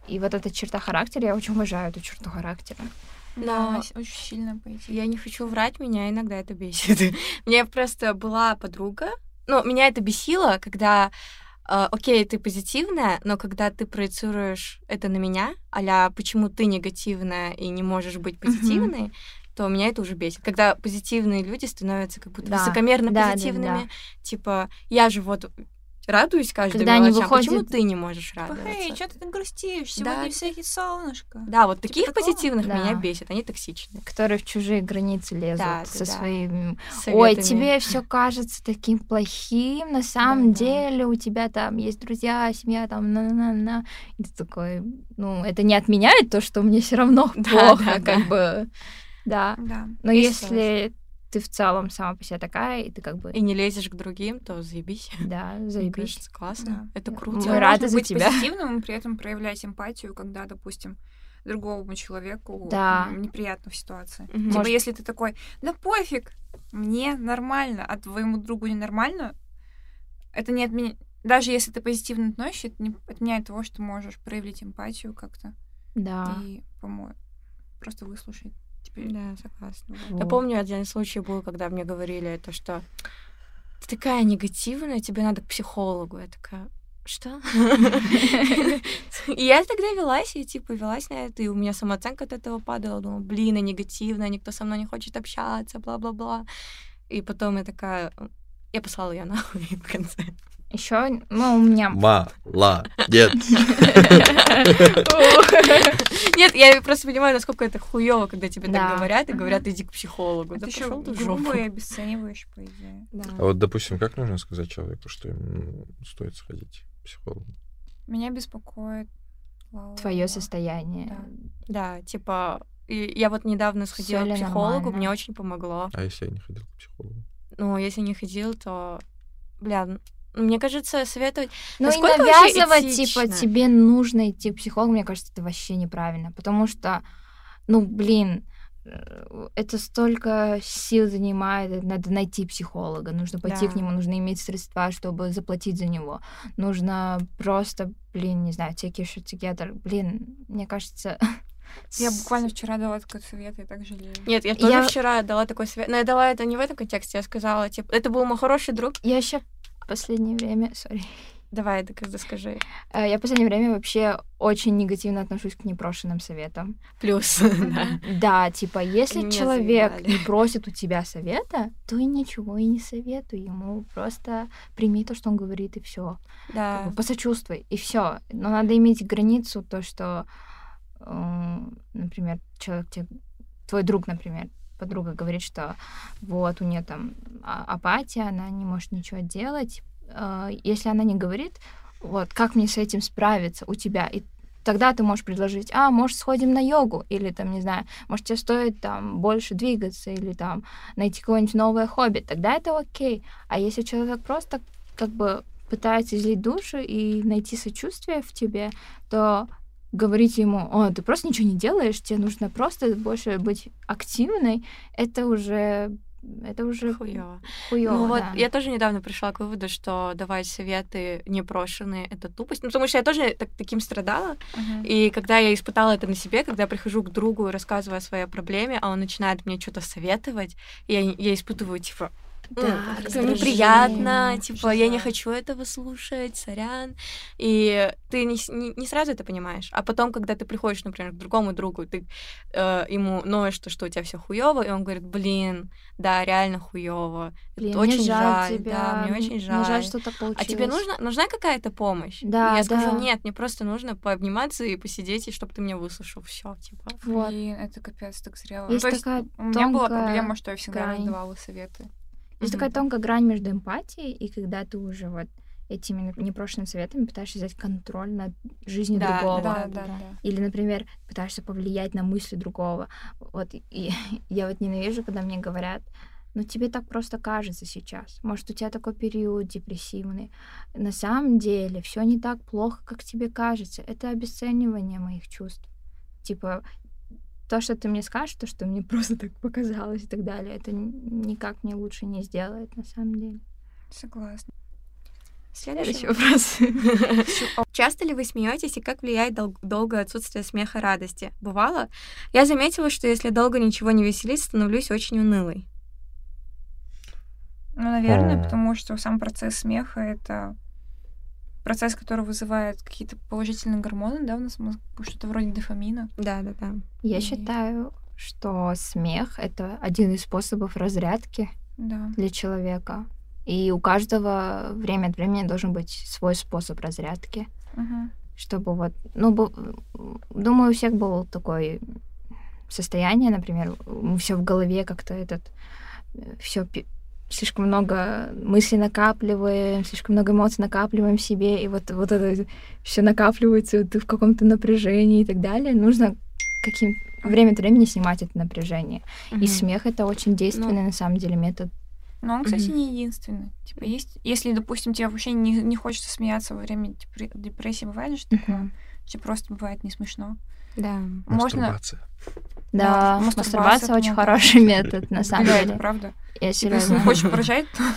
И вот эта черта характера, я очень уважаю эту черту характера. Но очень сильно пойти. я не хочу врать, меня иногда это бесит. У меня просто была подруга, меня это бесило, когда, окей, ты позитивная, но когда ты проецируешь это на меня, а-ля почему ты негативная и не можешь быть позитивной, то меня это уже бесит. Когда позитивные люди становятся как будто высокомерно позитивными, типа, я же вот радуюсь каждой мелочи, почему ты не можешь радоваться? Эй, что ты так грустишь? Сегодня всякие солнышко. Да, вот таких позитивных меня бесит, они токсичные. Которые в чужие границы лезут со своими... советами. Ой, тебе все кажется таким плохим, на самом деле у тебя там есть друзья, семья, там, на-на-на. И ты такой, это не отменяет то, что мне все равно плохо, как бы... Да. Но если ты в целом сама по себе такая, и ты как бы... И не лезешь к другим, то заебись. Да, заебись. Кажется, классно. Это круто. Мы рады за тебя. Быть позитивным и при этом проявлять эмпатию, когда, допустим, другому человеку неприятно в ситуации. Типа, если ты такой, да пофиг, мне нормально, а твоему другу ненормально, это не отменяет... Даже если ты позитивно относишься, это не отменяет того, что ты можешь проявить эмпатию как-то. Да. И, по-моему, просто выслушать. Да, согласна. Я помню, один случай был, когда мне говорили то, что ты такая негативная, тебе надо к психологу. Я такая, что? И я тогда велась на это, и у меня самооценка от этого падала. Думала, я негативная, никто со мной не хочет общаться, бла-бла-бла. И потом я такая, я послала ее нахуй в конце. Еще, у меня... Молодец! Нет, я просто понимаю, насколько это хуёво, когда тебе так говорят, и говорят, иди к психологу. Это еще грубо и обесцениваешь, по идее. А вот, допустим, как нужно сказать человеку, что ему стоит сходить к психологу? Меня беспокоит твое состояние. Да, типа, я вот недавно сходила к психологу, мне очень помогло. А если я не ходил к психологу? Если не ходил, то, мне кажется, советовать... И навязывать, типа, тебе нужно идти к психологу, мне кажется, это вообще неправильно. Потому что, это столько сил занимает, надо найти психолога, нужно пойти к нему, нужно иметь средства, чтобы заплатить за него. Нужно просто, не знаю, take your shit together. Мне кажется... Я буквально вчера дала такой совет, я так жалею. Нет, я тоже вчера дала такой совет, но я дала это не в этом контексте, я сказала, типа, это был мой хороший друг. Я еще в последнее время... Давай, скажи. Я в последнее время вообще очень негативно отношусь к непрошенным советам. Плюс, да. Да, типа, если человек не просит у тебя совета, то и ничего и не советуй ему. Просто прими то, что он говорит, и все. Да. Посочувствуй, и все. Но надо иметь границу, то, что, например, твой друг, например, подруга говорит, что вот у нее там апатия, она не может ничего делать. Если она не говорит, вот как мне с этим справиться у тебя, и тогда ты можешь предложить, может, сходим на йогу, или там, не знаю, может, тебе стоит там больше двигаться, или там найти какое-нибудь новое хобби, тогда это окей. А если человек просто как бы пытается излить душу и найти сочувствие в тебе, то говорить ему, ты просто ничего не делаешь, тебе нужно просто больше быть активной, это уже хуёво. Я тоже недавно пришла к выводу, что давать советы непрошенные — это тупость. Потому что я тоже таким страдала. И когда я испытала это на себе, когда я прихожу к другу и рассказываю о своей проблеме, а он начинает мне что-то советовать, я испытываю, типа, как-то неприятно, типа, я не хочу этого слушать, сорян. И ты не сразу это понимаешь. А потом, когда ты приходишь, например, к другому другу, ты ему ноешь, что у тебя все хуёво, и он говорит, да, реально хуёво. Это очень жаль. Тебя. Да, мне очень жаль. Мне жаль, что так получилось. А тебе нужна какая-то помощь? Да, и я скажу, нет, мне просто нужно пообниматься и посидеть, и чтобы ты меня выслушал. Все, типа. Вот. Это капец, так зрело. Есть у меня была проблема, что я всегда раздавала советы. Есть такая тонкая грань между эмпатией и когда ты уже вот этими непрошенными советами пытаешься взять контроль над жизнью другого. Да. Или, например, пытаешься повлиять на мысли другого. Вот, и я вот ненавижу, когда мне говорят, тебе так просто кажется сейчас. Может, у тебя такой период депрессивный. На самом деле все не так плохо, как тебе кажется. Это обесценивание моих чувств. Типа, то, что ты мне скажешь, то, что мне просто так показалось и так далее, это никак мне лучше не сделает, на самом деле. Согласна. Следующий вопрос. Часто ли вы смеетесь и как влияет долгое отсутствие смеха, радости? Бывало? Я заметила, что если долго ничего не веселит, становлюсь очень унылой. Ну, наверное, потому что сам процесс смеха — это процесс, который вызывает какие-то положительные гормоны, да, у нас мозг, что-то вроде дофамина. Да. Я считаю, что смех — это один из способов разрядки для человека. И у каждого время от времени должен быть свой способ разрядки. Чтобы вот... Ну, думаю, у всех было такое состояние, например, все в голове как-то все слишком много мыслей накапливаем, слишком много эмоций накапливаем в себе, и вот это все накапливается, ты в каком-то напряжении и так далее. Нужно время от времени снимать это напряжение. И смех — это очень действенный, на самом деле, метод. Но он, кстати, не единственный. Типа, если, допустим, тебе вообще не хочется смеяться во время депрессии, бывает же такое, что просто бывает не смешно. Да. Мастурбация. Да, мастурбация очень хороший метод, на самом деле. Это правда. Я серьезно. Если не хочешь поржать, то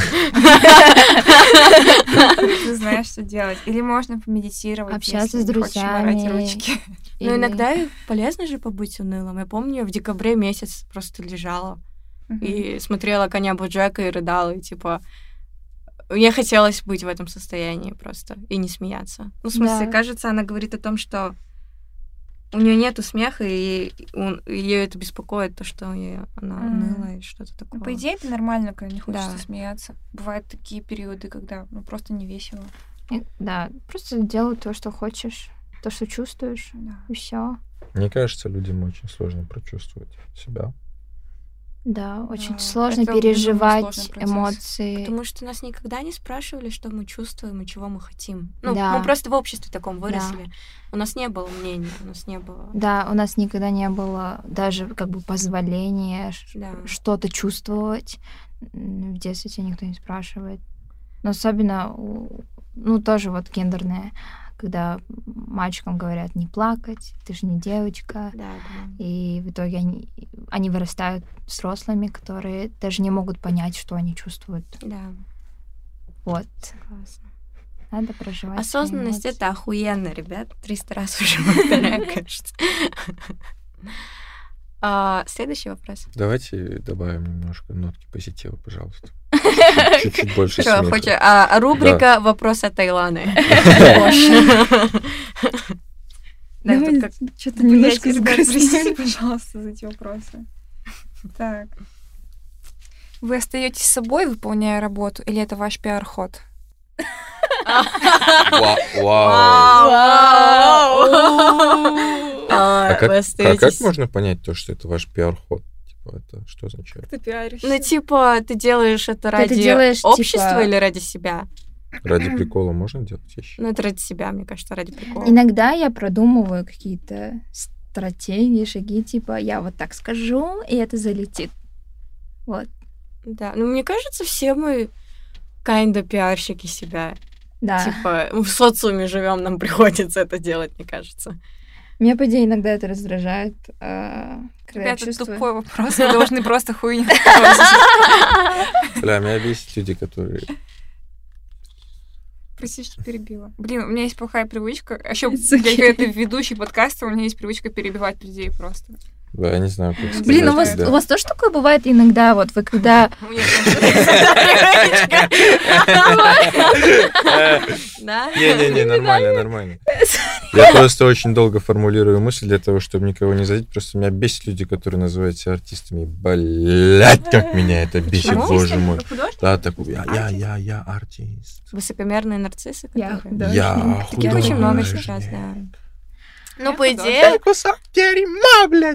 ты знаешь, что делать. Или можно помедитировать, общаться с друзьями. Но иногда полезно же побыть унылым. Я помню, в декабре месяц просто лежала и смотрела «Коня Боджека» и рыдала, и типа... Мне хотелось быть в этом состоянии просто и не смеяться. Ну, в смысле, кажется, она говорит о том, что у нее нету смеха, и ее это беспокоит, то, что она унылая и что-то такое. Ну, по идее, это нормально, когда не хочется смеяться. Бывают такие периоды, когда просто не весело. Да, просто делай то, что хочешь, то, что чувствуешь, и все. Мне кажется, людям очень сложно прочувствовать себя. Да, очень сложно переживать эмоции. Потому что нас никогда не спрашивали, что мы чувствуем и чего мы хотим. Ну, мы просто в обществе таком выросли. Да. У нас не было мнения, у нас не было... Да, у нас никогда не было даже как бы позволения что-то чувствовать. В детстве тебя никто не спрашивает. Но особенно, тоже вот гендерное, когда мальчикам говорят не плакать, ты же не девочка. Да. И в итоге они вырастают взрослыми, которые даже не могут понять, что они чувствуют. Да. Вот. Согласна. Надо проживать. Осознанность — это охуенно, ребят. 300 раз уже повторяю, кажется. Следующий вопрос. Давайте добавим немножко нотки позитива, пожалуйста. Чуть-чуть больше смеха. Рубрика «Вопрос от Айланы». Что-то немножко простите, пожалуйста, за эти вопросы. Так. Вы остаетесь собой, выполняя работу, или это ваш пиар-ход? А как можно понять то, что это ваш пиар-ход? Это что означает? Ты пиаришься. Ну, типа, ты делаешь это ради общества или ради себя? Ради прикола можно делать вещи? Ну, это ради себя, мне кажется, ради прикола. Иногда я продумываю какие-то стратегии, шаги, типа, я вот так скажу, и это залетит. Вот. Да, ну, мне кажется, все мы kinda пиарщики себя. Да. Типа, мы в социуме живем, нам приходится это делать, мне кажется. Меня, по идее, иногда это раздражает. Это тупой вопрос, мы должны просто хуйню. Бля, меня бесит люди, которые... Прости, что перебила. Блин, у меня есть плохая привычка. А еще, когда ты ведущий подкаста, у меня есть привычка перебивать людей просто. Да, я не знаю, как сказать. Блин, у вас тоже такое бывает иногда, вот вы когда... Не-не-не, нормально. Я просто очень долго формулирую мысль для того, чтобы никого не задеть. Просто меня бесит люди, которые называют себя артистами. Блять, как меня это бесит, боже мой. Да, такой, я артист. Высокомерные нарциссы, которые... Таких очень много сейчас, да. Ну, по идее... Кусок дерьма, блядь!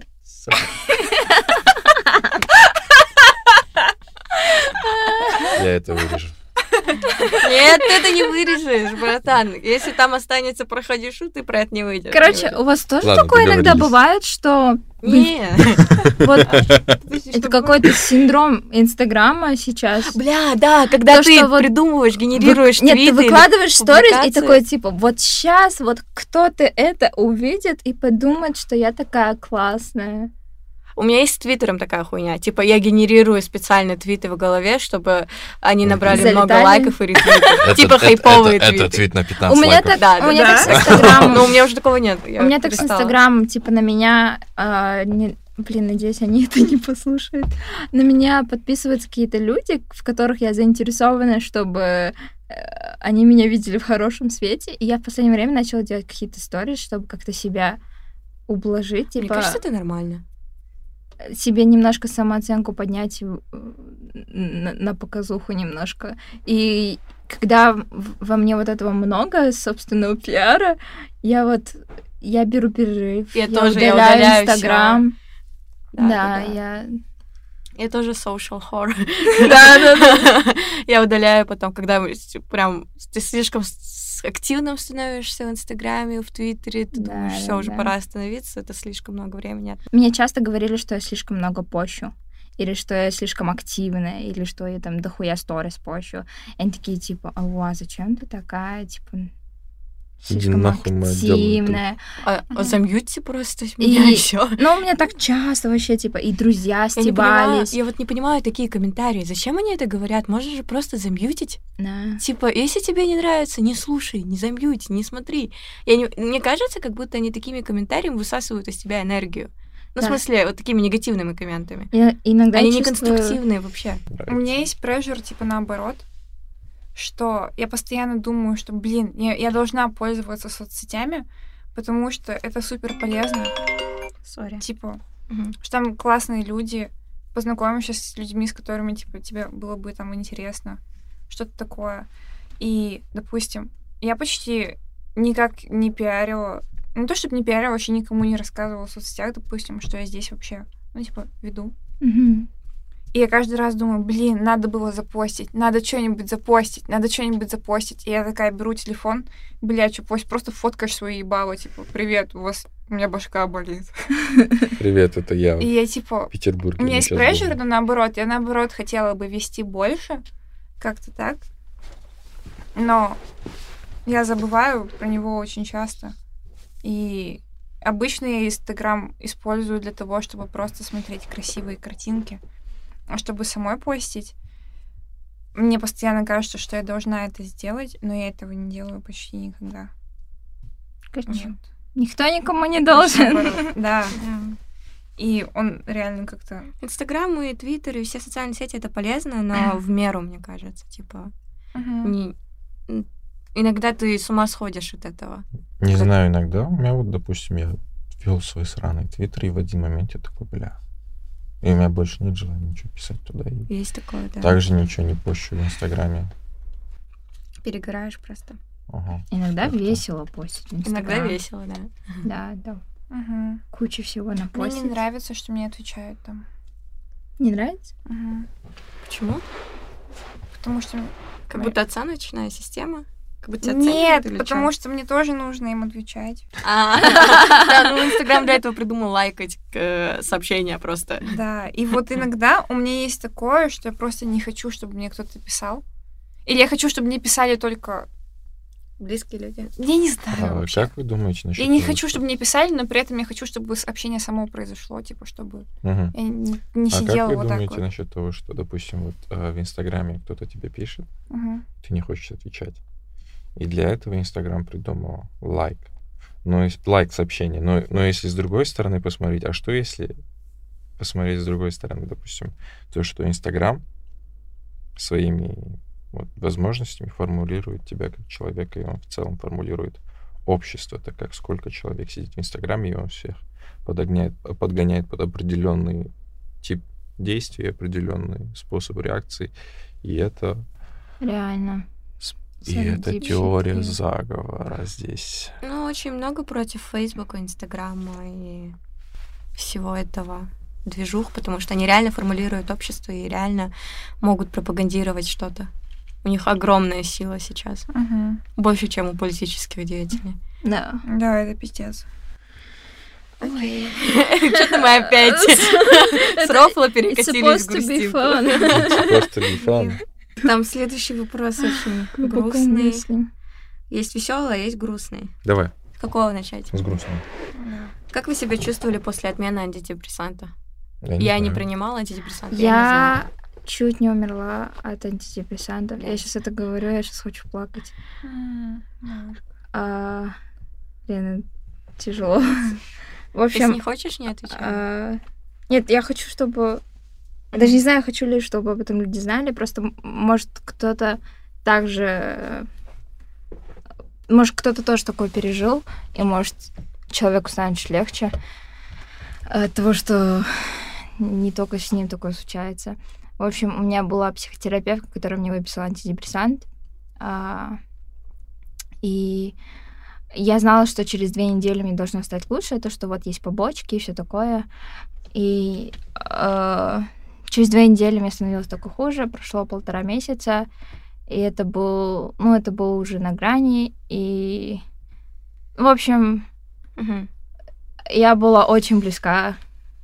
Я это вырежу. Нет, ты это не вырежешь, братан. Если там останется «проходи шут», ты про это не выйдешь. Короче, у вас тоже такое иногда бывает, что... Нет. Вот это какой-то синдром Инстаграма сейчас. Бля, да, когда ты придумываешь, генерируешь твиты. Нет, ты выкладываешь сторис и такой, типа, вот сейчас вот кто-то это увидит и подумает, что я такая классная. У меня есть с Твиттером такая хуйня. Типа, я генерирую специально твиты в голове, чтобы они набрали много лайков и ретвитов. Типа, хайповые твиты. Это твит на 15 У меня лайков. так, у меня так с Инстаграмом. Но у меня уже такого нет. У меня так с Инстаграмом, типа, на меня... Блин, надеюсь, они это не послушают. На меня подписываются какие-то люди, в которых я заинтересована, чтобы они меня видели в хорошем свете. И я в последнее время начала делать какие-то истории, чтобы как-то себя ублажить. Типа, мне кажется, это нормально. Себе немножко самооценку поднять на показуху немножко. И когда во мне вот этого много, собственного пиара, я беру перерыв. Я тоже удаляю Инстаграм. всё. Да, Я тоже social whore. Да. Я удаляю потом, когда прям ты слишком активным становишься в Инстаграме, в Твиттере, ты думаешь, все, уже пора остановиться, это слишком много времени. Мне часто говорили, что я слишком много пощу, или что я слишком активная, или что я там дохуя сторис пощу. И они такие, типа, а зачем ты такая, типа... слишком активная. Замьютьте просто меня, и всё. Ну, у меня так часто вообще, типа, и друзья стебались. Я вот не понимаю такие комментарии. Зачем они это говорят? Можно же просто замьютить. Да. Типа, если тебе не нравится, не слушай, не замьють, не смотри. Мне кажется, как будто они такими комментариями высасывают из тебя энергию. Ну, в смысле, вот такими негативными комментами. Иногда они не конструктивные вообще. У меня есть прессure, типа, наоборот, что я постоянно думаю, что, блин, я должна пользоваться соцсетями, потому что это супер полезно. Типа, что там классные люди, познакомишься с людьми, с которыми, типа, тебе было бы там интересно, что-то такое. И, допустим, я почти никак не пиарила, не то чтобы не пиарила, вообще никому не рассказывала в соцсетях, допустим, что я здесь вообще, веду. И я каждый раз думаю, блин, надо было запостить, надо что-нибудь запостить. И я такая беру телефон, что просто фоткаешь свои ебало, типа, привет, у меня башка болит. Привет, это я. И я, типа, в Петербурге. У меня есть прессure, но наоборот, я наоборот хотела бы вести больше, как-то так. Но я забываю про него очень часто. И обычно я Инстаграм использую для того, чтобы просто смотреть красивые картинки. А чтобы самой постить, мне постоянно кажется, что я должна это сделать, но я этого не делаю почти никогда. Конечно. Никто никому не должен. Да. И он реально как-то... Инстаграм и Твиттер и все социальные сети — это полезно, но в меру, мне кажется. Типа, иногда ты с ума сходишь от этого. Не знаю, иногда. У меня допустим, я вел свой сраный Твиттер, и в один момент я такой, и у меня больше нет желания ничего писать туда. Есть такое, да. Также ничего не пощу в Инстаграме. Перегораешь просто. Ага. Иногда весело постить в Инстаграм. Иногда весело, да. Да. Куча всего напостить. Мне не нравится, что мне отвечают там. Не нравится? Почему? Потому что... Как будто оценочная система? Как будто нет, потому что мне тоже нужно им отвечать. Да, Инстаграм для этого придумал лайкать сообщения просто. Да, и вот иногда у меня есть такое, что я просто не хочу, чтобы мне кто-то писал. Или я хочу, чтобы мне писали только близкие люди. Я не знаю вообще. Как вы думаете насчет Я не хочу, чтобы мне писали, но при этом я хочу, чтобы общение само произошло, типа, чтобы я не сидела вот так вот. А как вы думаете насчет того, что, допустим, вот в Инстаграме кто-то тебе пишет, ты не хочешь отвечать? И для этого Инстаграм придумал лайк. Лайк сообщение. Но если с другой стороны посмотреть, а что если посмотреть с другой стороны, допустим, то, что Инстаграм своими возможностями формулирует тебя как человека, и он в целом формулирует общество, так как сколько человек сидит в Инстаграме, и он всех подгоняет под определенный тип действий, определенный способ реакции. И это... Реально. И это теория заговора здесь. Очень много против Фейсбука, Инстаграма и всего этого движух, потому что они реально формулируют общество и реально могут пропагандировать что-то. У них огромная сила сейчас. Больше, чем у политических деятелей. Да. Да, это пиздец. Окей. Что-то мы опять с рофла перекатились в грустинку. Supposed to be fun. Там следующий вопрос очень грустный. Есть веселый, а есть грустный. Давай. С какого начать? С грустного. Как вы себя чувствовали после отмены антидепрессанта? Я не принимала антидепрессанты, Я чуть не умерла от антидепрессантов. Я сейчас это говорю, я сейчас хочу плакать. Блин, тяжело. В общем... Если не хочешь, не отвечай. Нет, я хочу, чтобы... Даже не знаю, хочу ли, чтобы об этом люди знали. Просто, может, кто-то также... Может, кто-то тоже такое пережил, и, может, человеку станет чуть легче от того, что не только с ним такое случается. В общем, у меня была психотерапевтка, которая мне выписала антидепрессант. И я знала, что через 2 недели мне должно стать лучше, то, что вот есть побочки и все такое. И через 2 недели мне становилось только хуже. Прошло 1,5 месяца, и это был уже на грани. И, в общем, я была очень близка.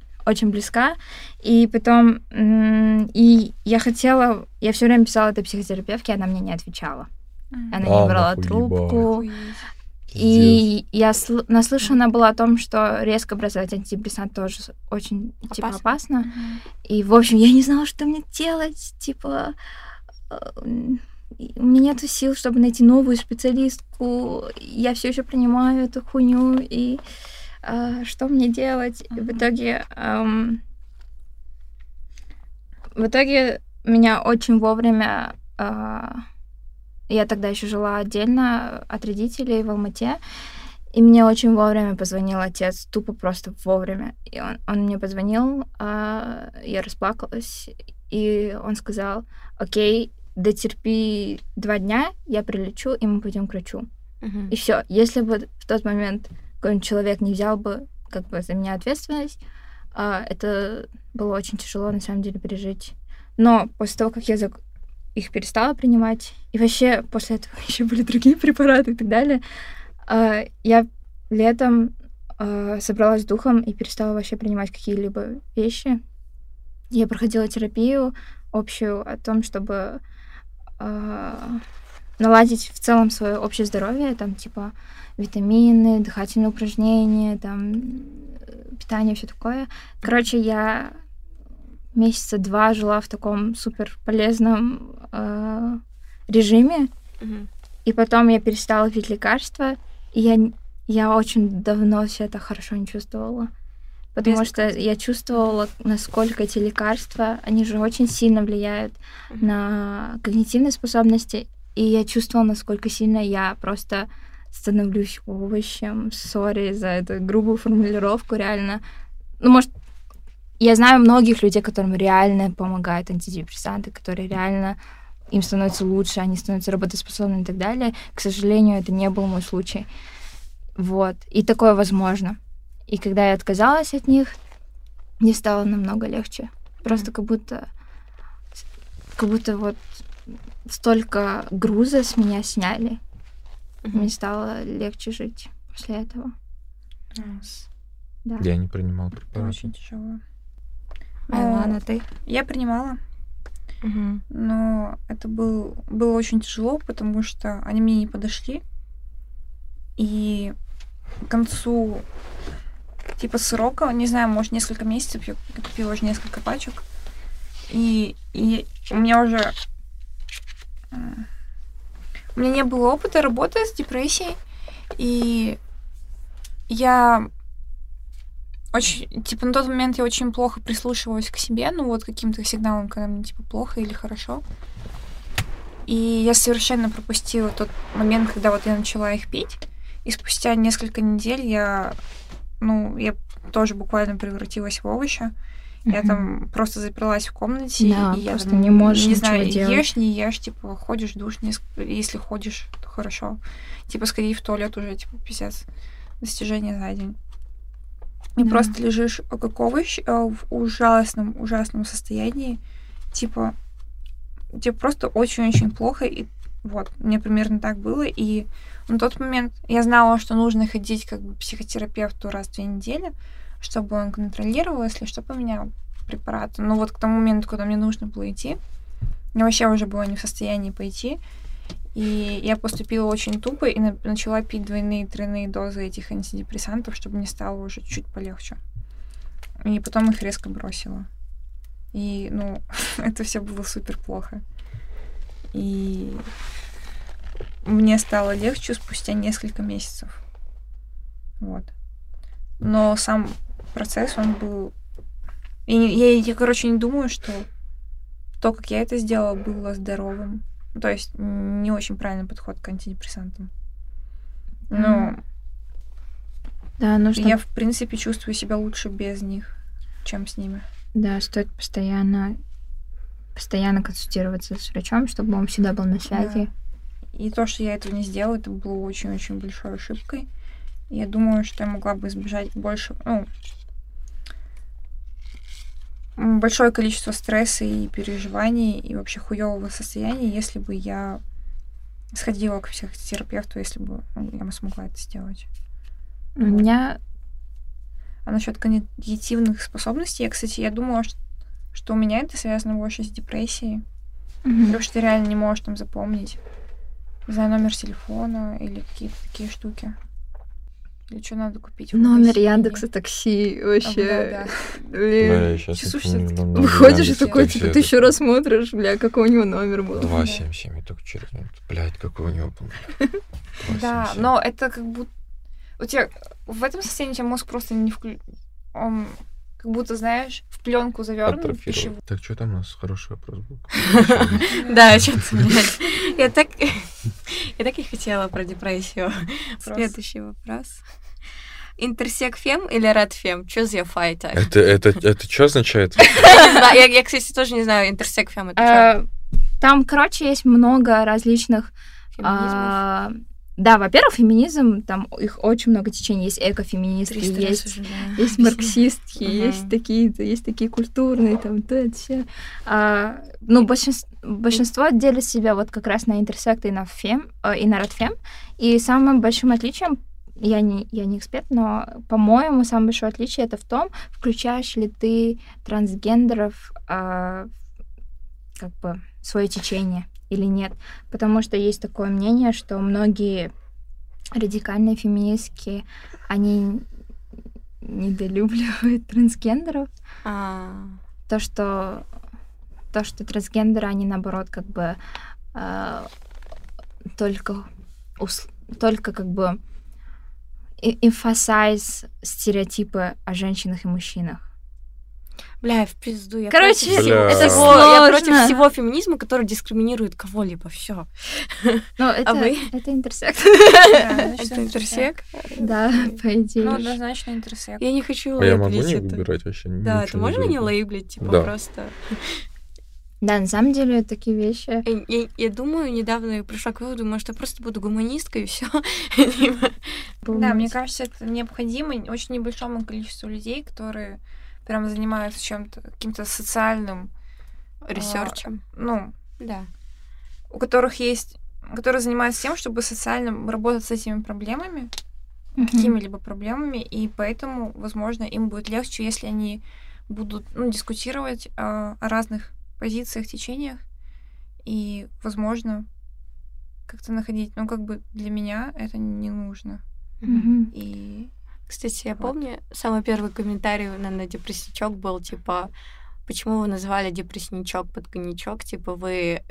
И потом и я все время писала этой психотерапевтке, она мне не отвечала. Она не брала трубку. И я наслышана была о том, что резко бросать антидепрессант тоже очень опасно. И, в общем, я не знала, что мне делать. Типа, у меня нет сил, чтобы найти новую специалистку. Я все еще принимаю эту хуйню. И что мне делать? И в итоге меня очень вовремя... Я тогда еще жила отдельно от родителей в Алмате, и мне очень вовремя позвонил отец, тупо просто вовремя. И он мне позвонил, я расплакалась, и он сказал: окей, дотерпи 2 дня, я прилечу, и мы пойдем к врачу. И все. Если бы в тот момент какой-нибудь человек не взял бы как бы за меня ответственность, это было очень тяжело на самом деле пережить. Но после того, как я их перестала принимать, и вообще после этого еще были другие препараты и так далее, я летом собралась с духом и перестала вообще принимать какие-либо вещи. Я проходила терапию общую о том, чтобы наладить в целом свое общее здоровье, там типа витамины, дыхательные упражнения, там питание, все такое. Короче, я 2 месяца жила в таком супер полезном режиме, и потом я перестала пить лекарства, и я очень давно все это хорошо не чувствовала, потому что я чувствовала, насколько эти лекарства, они же очень сильно влияют на когнитивные способности, и я чувствовала, насколько сильно я просто становлюсь овощем. Сори за эту грубую формулировку, реально. Ну, может, я знаю многих людей, которым реально помогают антидепрессанты, которые реально им становится лучше, они становятся работоспособными и так далее. К сожалению, это не был мой случай. Вот. И такое возможно. И когда я отказалась от них, мне стало намного легче. Просто как будто вот столько груза с меня сняли. Мне стало легче жить после этого. Да. Я не принимал препараты. Очень тяжело. Ладно, ты? Я принимала, но это было очень тяжело, потому что они мне не подошли. И к концу типа срока, не знаю, может, несколько месяцев, я купила уже несколько пачек. И у меня уже... У меня не было опыта работы с депрессией, и я очень, типа, на тот момент я очень плохо прислушивалась к себе, ну вот каким-то сигналам, когда мне, типа, плохо или хорошо. И я совершенно пропустила тот момент, когда вот я начала их пить, и спустя несколько недель я тоже буквально превратилась в овоща. Я там просто заперлась в комнате, да, и я просто там, не можешь не знаю, делать. ешь, не ешь, типа, ходишь в душ, если ходишь, то хорошо. Типа, сходи в туалет уже, типа, пиздец, достижение за день. И просто лежишь как овощ в ужасном состоянии, типа, тебе просто очень-очень плохо, и вот, мне примерно так было, и на тот момент я знала, что нужно ходить как бы к психотерапевту раз в 2 недели, чтобы он контролировал, если что, поменял препараты. Но вот к тому моменту, когда мне нужно было идти, я вообще уже была не в состоянии пойти, и я поступила очень тупо и начала пить 2-3 дозы этих антидепрессантов, чтобы мне стало уже чуть полегче. И потом их резко бросила. И, это все было супер плохо. И мне стало легче спустя несколько месяцев. Вот. Но сам процесс, он был... Я, короче, не думаю, что то, как я это сделала, было здоровым. То есть не очень правильный подход к антидепрессантам. Но да, нужно... я, в принципе, чувствую себя лучше без них, чем с ними. Да, стоит постоянно консультироваться с врачом, чтобы он всегда был на связи. Да. И то, что я этого не сделала, это было очень-очень большой ошибкой. И я думаю, что я могла бы избежать большое количество стресса и переживаний, и вообще хуёвого состояния, если бы я сходила к психотерапевту, если бы я смогла это сделать. У меня... А насчет когнитивных способностей, я думала, что у меня это связано больше с депрессией. Потому что ты реально не можешь там запомнить, не знаю, номер телефона или какие-то такие штуки. Или что надо купить? Номер Яндекса Такси вообще. Блин, сейчас выходишь и такой, типа, ты еще раз смотришь, бля, какой у него номер был. 277, я только через минуту. Блядь, какой у него был. Да, но это как будто... У тебя в этом состоянии у тебя мозг просто не он как будто, знаешь, в пленку завернут. Так, что там у нас? Хороший вопрос был. Да, что-то, блядь. Я так и хотела про депрессию. Следующий вопрос. Интерсек-фем или ред-фем? Choose your fighter. Это что означает? Я, кстати, тоже не знаю, интерсек-фем это что? Там, короче, есть много различных... Феминизмов. Да, во-первых, феминизм, там их очень много течений. Есть экофеминистки, есть марксистки, есть такие культурные, там, то все. Большинство делит себя вот как раз на интерсект и на фем, и на редфем. И самым большим отличием, я не эксперт, но, по-моему, самое большое отличие это в том, включаешь ли ты трансгендеров как бы в свое течение или нет. Потому что есть такое мнение, что многие радикальные феминистки, они недолюбливают трансгендеров. То, что трансгендеры, они, наоборот, как бы только как бы emphasize стереотипы о женщинах и мужчинах. Бля, в пизду. Я Короче, это сложно. Я против всего феминизма, который дискриминирует кого-либо. Все. Ну, это интерсект. Это интерсек? Да, по идее. Ну, однозначно интерсек. Я не хочу лейблить. А я могу не это. выбирать вообще? Да, это можно не лейблить, типа, да. просто... Да, на самом деле, такие вещи... Я думаю, недавно я пришла к выводу, может, я просто буду гуманисткой, и все. Да, мне кажется, это необходимо очень небольшому количеству людей, которые прям занимаются чем-то, каким-то социальным... Ресерчем. Да. Которые занимаются тем, чтобы социально работать с этими проблемами, какими-либо проблемами, и поэтому, возможно, им будет легче, если они будут дискутировать о разных позициях, течениях, и, возможно, как-то находить... для меня это не нужно. И... Кстати, я помню, самый первый комментарий на депрессничок был, типа, почему вы назвали депрессничок под коньячок? Типа, вы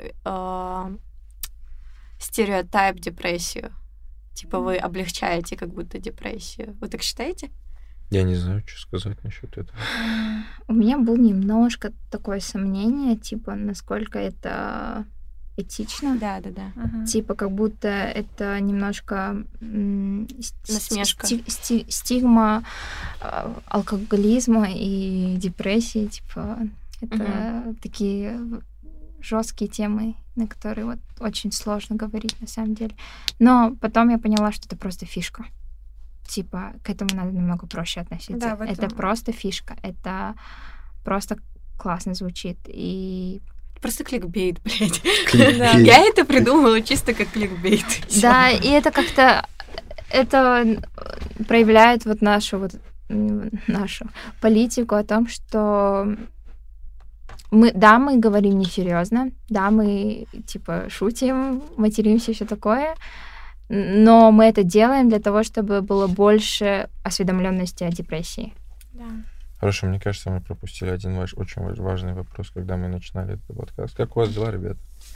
стереотип депрессию. Типа, вы облегчаете как будто депрессию. Вы так считаете? Я не знаю, что сказать насчет этого. У меня было немножко такое сомнение, типа, насколько это этично. Да. Типа, как будто это немножко насмешка. Стигма алкоголизма и депрессии, типа, это такие жесткие темы, на которые вот очень сложно говорить на самом деле. Но потом я поняла, что это просто фишка. Типа, к этому надо намного проще относиться. Да, это просто фишка. Это просто классно звучит. И... Просто кликбейт, блядь. Я это придумала чисто как кликбейт. Да, и это как-то... Это проявляет вот нашу политику о том, что мы говорим несерьезно, да, мы, типа, шутим, материмся и все такое, но мы это делаем для того, чтобы было больше осведомленности о депрессии. Да. Хорошо, мне кажется, мы пропустили один очень важный вопрос, когда мы начинали этот подкаст. Как у вас дела, ребят?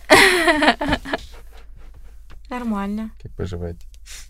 Нормально. Как поживаете?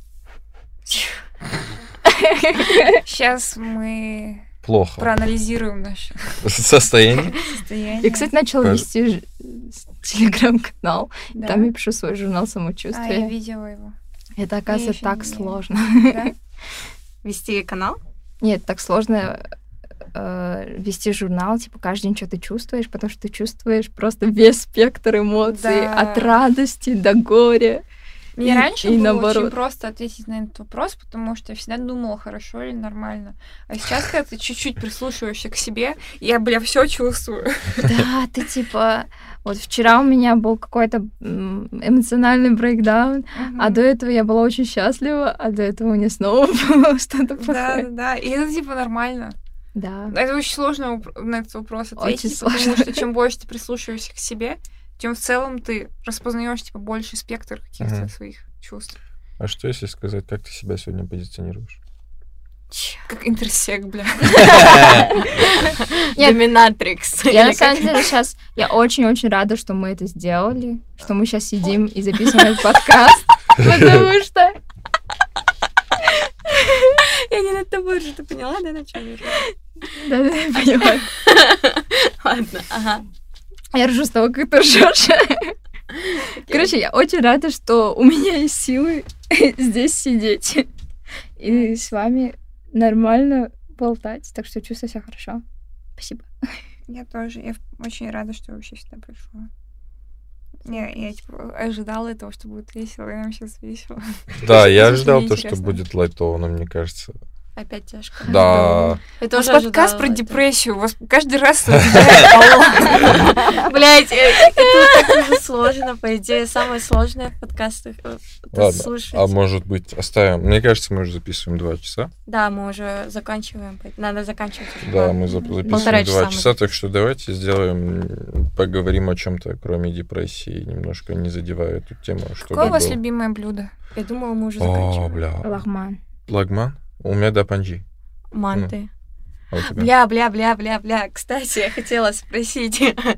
Сейчас мы Плохо. проанализируем наше Состояние? состояние. Я, кстати, начала вести телеграм-канал. Да. Там я пишу свой журнал я самочувствия. видела его. Это, Я оказывается, ещё так не сложно. Да? Вести канал? Нет, так сложно вести журнал, типа, каждый день что ты чувствуешь, потому что ты чувствуешь просто весь спектр эмоций, Да. от радости до горя. Мне И- раньше и было наоборот. очень просто ответить на этот вопрос, потому что я всегда думала, хорошо или нормально. А сейчас, когда ты чуть-чуть прислушиваешься к себе, я, все чувствую. Да, ты типа... Вот вчера у меня был какой-то эмоциональный брейкдаун, а до этого я была очень счастлива, а до этого у меня снова было что-то Да, плохое. да, и это типа нормально. Да. Это очень сложно на этот вопрос ответить, Очень потому сложно. что чем больше ты прислушиваешься к себе, тем в целом ты распознаешь типа больший спектр каких-то Мгм. своих чувств. А что если сказать, как ты себя сегодня позиционируешь? Как интерсек, бля. Нет. Доминатрикс. Я на самом деле сейчас... Я очень-очень рада, что мы это сделали, что мы сейчас сидим и записываем этот подкаст, потому что... Я не над тобой же, ты поняла, да, на чем я ржу? Да, я поняла. Ладно, ага. Я ржу с того, как ты ржешь. Короче, я очень рада, что у меня есть силы здесь сидеть и с вами нормально болтать, так что чувствую себя хорошо. Спасибо. Я тоже. Я очень рада, что вообще сюда пришла. Я типа ожидала этого, что будет весело, и нам сейчас весело. Да, я Слушай, ожидал мне то, что интересно. будет лайтово, но мне кажется... Опять тяжко. Да. Я У тоже нас подкаст ожидала про это. депрессию. У вас каждый раз... Блять, это так уже сложно, по идее, самое сложное в подкастах. Это Ладно, слушать. а может быть оставим... Мне кажется, мы уже записываем 2 часа. Да, мы уже заканчиваем. Надо заканчивать уже. Да, мы записываем 2 Полтора часа часа, мы так что давайте сделаем, поговорим о чем-то, кроме депрессии, немножко не задевая эту тему. Какое у вас было. любимое блюдо? Я думала, мы уже О, заканчиваем. бля. Лагман. Лагман? У меня да панджи. Манты. А у тебя? Бля. Кстати, я хотела спросить.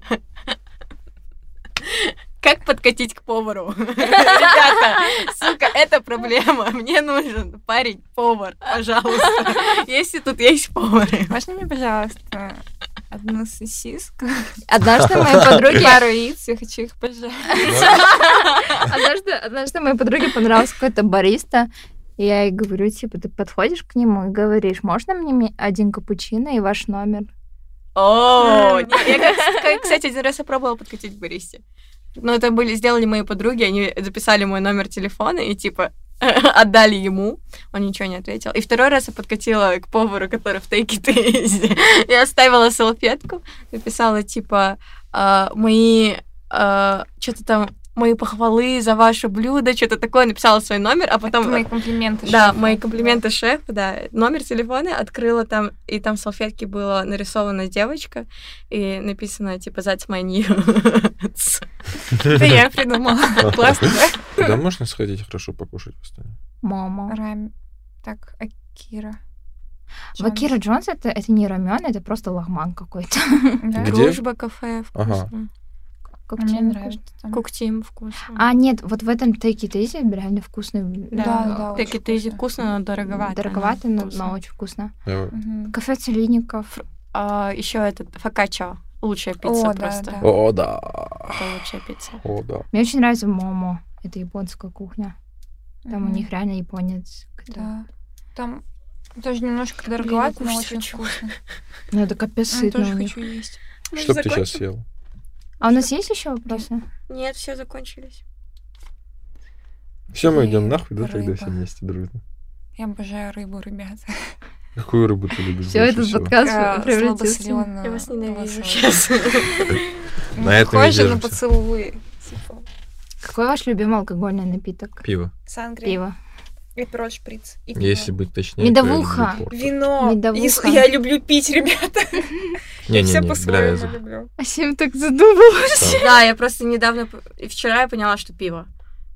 Как подкатить к повару? Ребята, сука, это проблема. Мне нужен парень-повар, пожалуйста. Если тут есть повары. Можно мне, пожалуйста, одну сосиску? Однажды моей подруге... Пару яиц, я хочу их пожарить. Однажды моей подруге понравился какой-то бариста, и я ей говорю, типа, ты подходишь к нему и говоришь, можно мне один капучино и ваш номер? О, я, кстати, один раз я пробовала подкатить к баристе. Но это сделали мои подруги, они записали мой номер телефона и, типа, отдали ему, он ничего не ответил. И второй раз я подкатила к повару, который в Take It Easy. Я оставила салфетку, написала, типа, мои похвалы за ваше блюдо, что-то такое, написала свой номер, а потом... Это мои комплименты. Да, шефу. мои комплименты шефу, да. Номер телефона открыла там, и там в салфетке была нарисована девочка, и написано, типа, that's my nudes. Это я придумала. Классно, да? Куда можно сходить хорошо покушать в Астане? Мама. Так, Акира. Акира Джонс это не рамен, это просто лагман какой-то. Да? Где? Дружба кафе, Ага. вкусно. Как Мне тебе нравится. там. Куктим вкусно. А, нет, вот в этом Take It Easy реально вкусный. Да, Take It Easy вкусно, но дороговато. Дороговато, но вкусно. очень вкусно. Я- Мгм. Кафе Целинников. Еще этот фокаччо. Лучшая пицца О, да, просто. да. О, да. Это лучшая пицца. О, да. Мне очень нравится момо. Это японская кухня. Там у Мгм. них реально японец. Да. Там тоже немножко дороговато, но кушать очень хочу. вкусно. Ну, это капец Я сытно тоже у них. хочу есть. Что бы ты сейчас съел? А у нас есть еще вопросы? Нет, все закончились. Все, мы И идем нахуй, да, тогда рыба. все вместе дружно. Я обожаю рыбу, ребята. Какую рыбу ты любишь Все, больше этот всего? подкаст превратился. Слабосолённую Я вас ненавижу лосось. сейчас. На этом и Похоже на держимся. поцелуи. Типа. Какой ваш любимый алкогольный напиток? Пиво. Сангрия. Пиво. Апероль шприц. И Если пиво. быть точнее, Медовуха. то я люблю порт. Вино. Медовуха. Я люблю пить, ребята. Я все Не-не-не, бля, я по-своему забыл. люблю. А Сим так задумалась. Да, я просто недавно, и вчера я поняла, что пиво.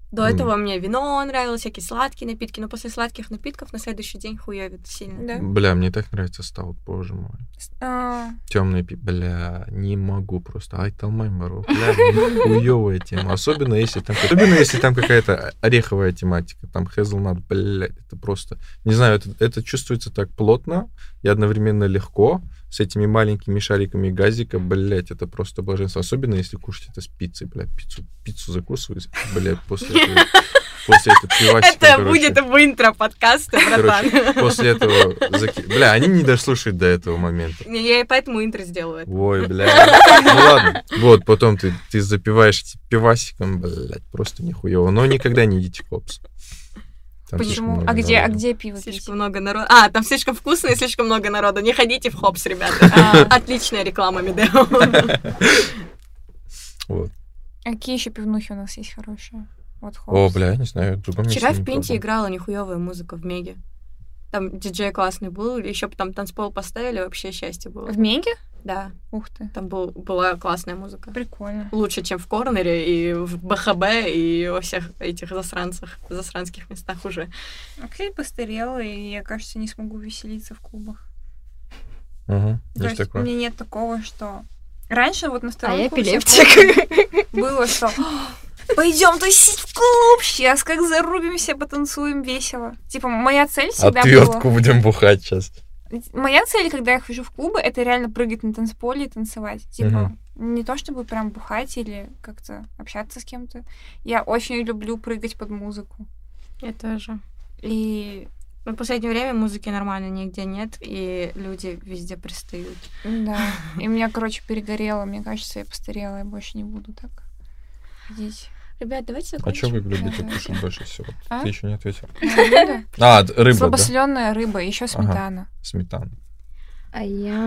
До этого мне вино нравилось, всякие сладкие напитки, но после сладких напитков на следующий день хуёвит сильно. Да. Бля, мне так нравится стаут, боже мой. Темный бля, не могу просто. Ай, талмай моро, бля, хуёвая тема. Особенно если там какая-то ореховая тематика, там хезлнат, блядь, это просто... Не знаю, это чувствуется так плотно и одновременно легко, с этими маленькими шариками газика, блядь, это просто блаженство. Особенно если кушать это с пиццей, блядь, пиццу закусывать, блядь, после этого пивасика. Это будет в интро подкаста, братан. После этого... Бля, они не дослушают до этого момента. Я и поэтому интро сделаю. Ой, бля. Ну ладно. Вот, потом ты запиваешь пивасиком, блядь, просто нихуево. Но никогда не едите хопс. Почему? А где пиво? Слишком много народа. Там слишком вкусно и слишком много народа. Не ходите в хопс, ребята. Отличная реклама Медео. Вот. А какие еще пивнухи у нас есть хорошие? Вот хопс. О, бля, не знаю. Вчера в Пинте играла нихуевая музыка в Меге. Там диджей классный был, еще там танцпол поставили, вообще счастье было. В Меге? Да. Ух ты. Там была классная музыка. Прикольно. Лучше, чем в Корнере и в БХБ и во всех этих засранских местах уже. Окей, постарела, и я, кажется, не смогу веселиться в клубах. То есть у меня нет такого, что... Раньше вот на втором курсе эпилептик. Было, что... Пойдем тусить в клуб, сейчас как зарубимся, потанцуем весело. Типа, моя цель всегда была... Отвертку будем бухать сейчас. Моя цель, когда я хожу в клубы, это реально прыгать на танцполе и танцевать. Типа, не то чтобы прям бухать или как-то общаться с кем-то. Я очень люблю прыгать под музыку. Я тоже. И... В последнее время музыки нормально нигде нет, и люди везде пристают. Да. И у меня, короче, перегорело. Мне кажется, я постарела, я больше не буду так ходить. Ребят, давайте А закончим. что вы любите кушать больше всего? Ты еще не ответил. Рыба. Рыба, Слабосолёная рыба, еще сметана. Сметана. А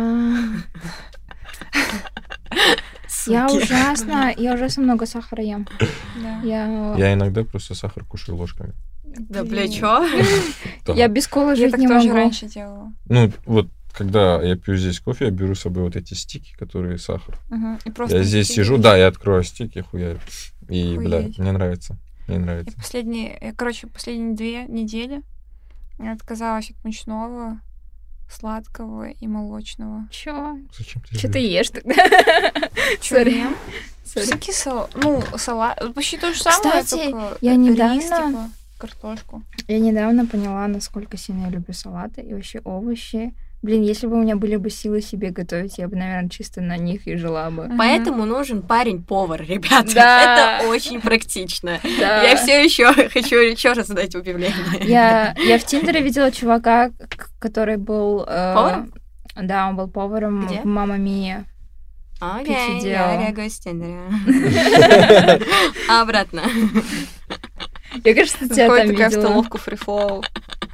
я ужасно много сахара ем. Я иногда просто сахар кушаю ложками. Да, бля, чё? Я без колы жить не могу. Я так тоже могу. раньше делала. Ну, вот, когда я пью здесь кофе, я беру с собой вот эти стики, которые сахар. Я здесь сижу, да, я открою стики, хуярю. И, бля, мне нравится. Мне нравится. Последние 2 недели я отказалась от мучного, сладкого и молочного. Чё? Зачем ты? Чё ты ешь тогда? Сори. Всякие салат. Почти то же самое, Кстати, только я недавно... рис, картошку. Я недавно поняла, насколько сильно я люблю салаты и вообще овощи. Блин, если бы у меня были бы силы себе готовить, я бы, наверное, чисто на них и жила бы. Поэтому нужен парень-повар, ребята. Да. Это очень практично. Да. Я все еще хочу еще раз задать объявление. Я в Тиндере видела чувака, который был... Поваром? Да, он был поваром Где? в «Мамма Мия». Окей, дело. я реагирую с Тиндера. Обратно. Я, кажется, тебя там такая в видела. столовку фрифлоу.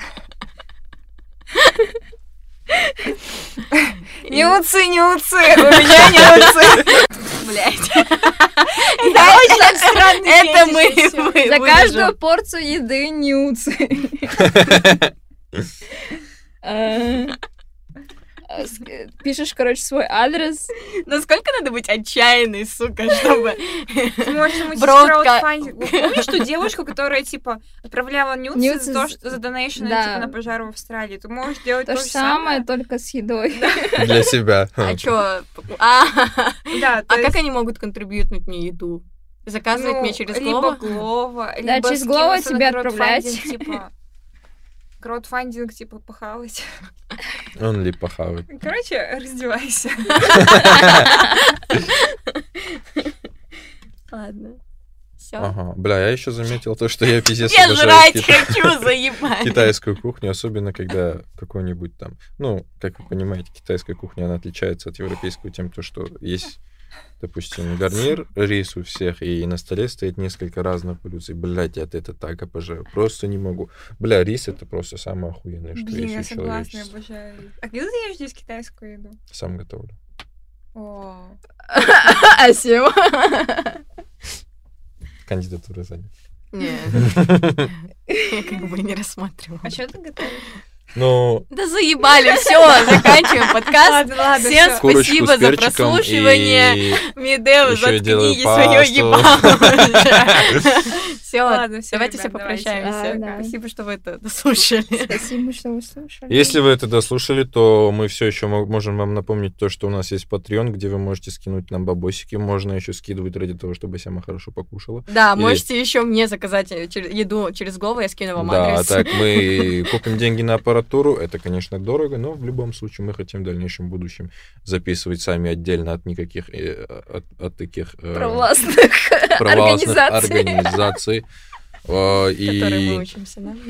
Не уцы, у меня не уцы. Блять. Это мы За каждую порцию еды нюцы. Пишешь, короче, свой адрес. Насколько надо быть отчаянной, сука, чтобы... Ты можешь замутить Бродка. краудфандинг. Вы помнишь ту девушку, которая, типа, отправляла нюцы Нюцы за донейшн, да. типа, на пожар в Австралии? Ты можешь делать То же самое, только с едой. Для себя. А чё? Да, А как они могут контрибьютнуть мне еду? Заказывать мне через либо Глово? Глово, Да, либо через Глово скинуться на тебе отправлять. краудфандинг, типа, краудфандинг, типа, похавать. Он ли похавает. Короче, раздевайся. Ладно. Все. Ага. Бля, я еще заметил то, что я пиздец Я обожаю жрать хочу, заебать. китайскую кухню, особенно когда какой-нибудь там... Ну, как вы понимаете, китайская кухня, она отличается от европейской тем, то, что есть, допустим, гарнир, рис у всех, и на столе стоит несколько разных блюд. И, блядь, я это так обожаю. Просто не могу. Бля, рис — это просто самое охуенное, что Блин, я есть у согласна, я человечества. обожаю рис. А где ты ешь здесь китайскую еду? Сам готовлю. О, Асим. Кандидатура занята. Нет. Я как бы не рассматривала. а что ты готовишь? Ну, Да заебали, все, заканчиваем подкаст. Ладно, Всем всё. курочку спасибо с за перчиком прослушивание. и Медео, ещё я делаю заткни своё пасту. ебало. Все, Ладно, всё, давайте ребят, все попрощаемся. давайте. Да. Спасибо, что вы это дослушали. Спасибо, что вы слушали. Если вы это дослушали, то мы все еще можем вам напомнить то, что у нас есть Patreon, где вы можете скинуть нам бабосики. Можно еще скидывать ради того, чтобы Сяма хорошо покушала. Да, Или- можете еще мне заказать еду через голову, я скину вам Да, адрес. так мы купим деньги на аппаратуру. Это, конечно, дорого, но в любом случае мы хотим в дальнейшем будущем записывать сами отдельно от никаких от таких Провластных провластных организаций. организаций. Которые мы учимся, да?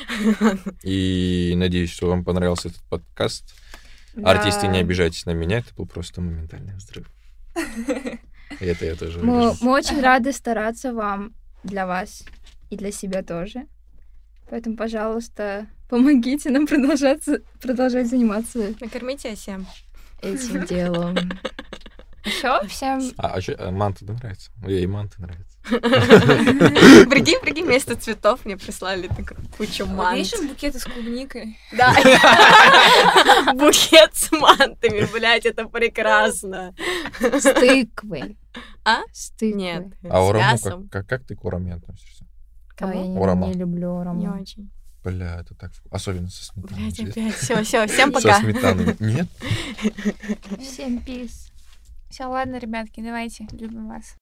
И надеюсь, что вам понравился этот подкаст. Да. Артисты, не обижайтесь на меня, это был просто моментальный взрыв. И это я тоже Мы вырежу. очень рады стараться вам, для вас и для себя тоже. Поэтому, пожалуйста, помогите нам продолжать заниматься Накормите Асем. этим делом. Еще всем А манта нравится? Ей манта нравится. Прикинь, вместо цветов мне прислали такую кучу мант. Видишь, букеты с клубникой? Да. Букет с мантами, блядь, это прекрасно. с тыквой. А? С тыквой. Нет, А с Ураму, мясом. как ты к Ураме относишься? Да, я Урама. не люблю Не ураму. очень. Бля, это так особенно со сметаной. Блядь, опять. Все, всем Со пока. сметаной. Нет? Всем пиз. Все, ладно, ребятки, давайте, любим вас.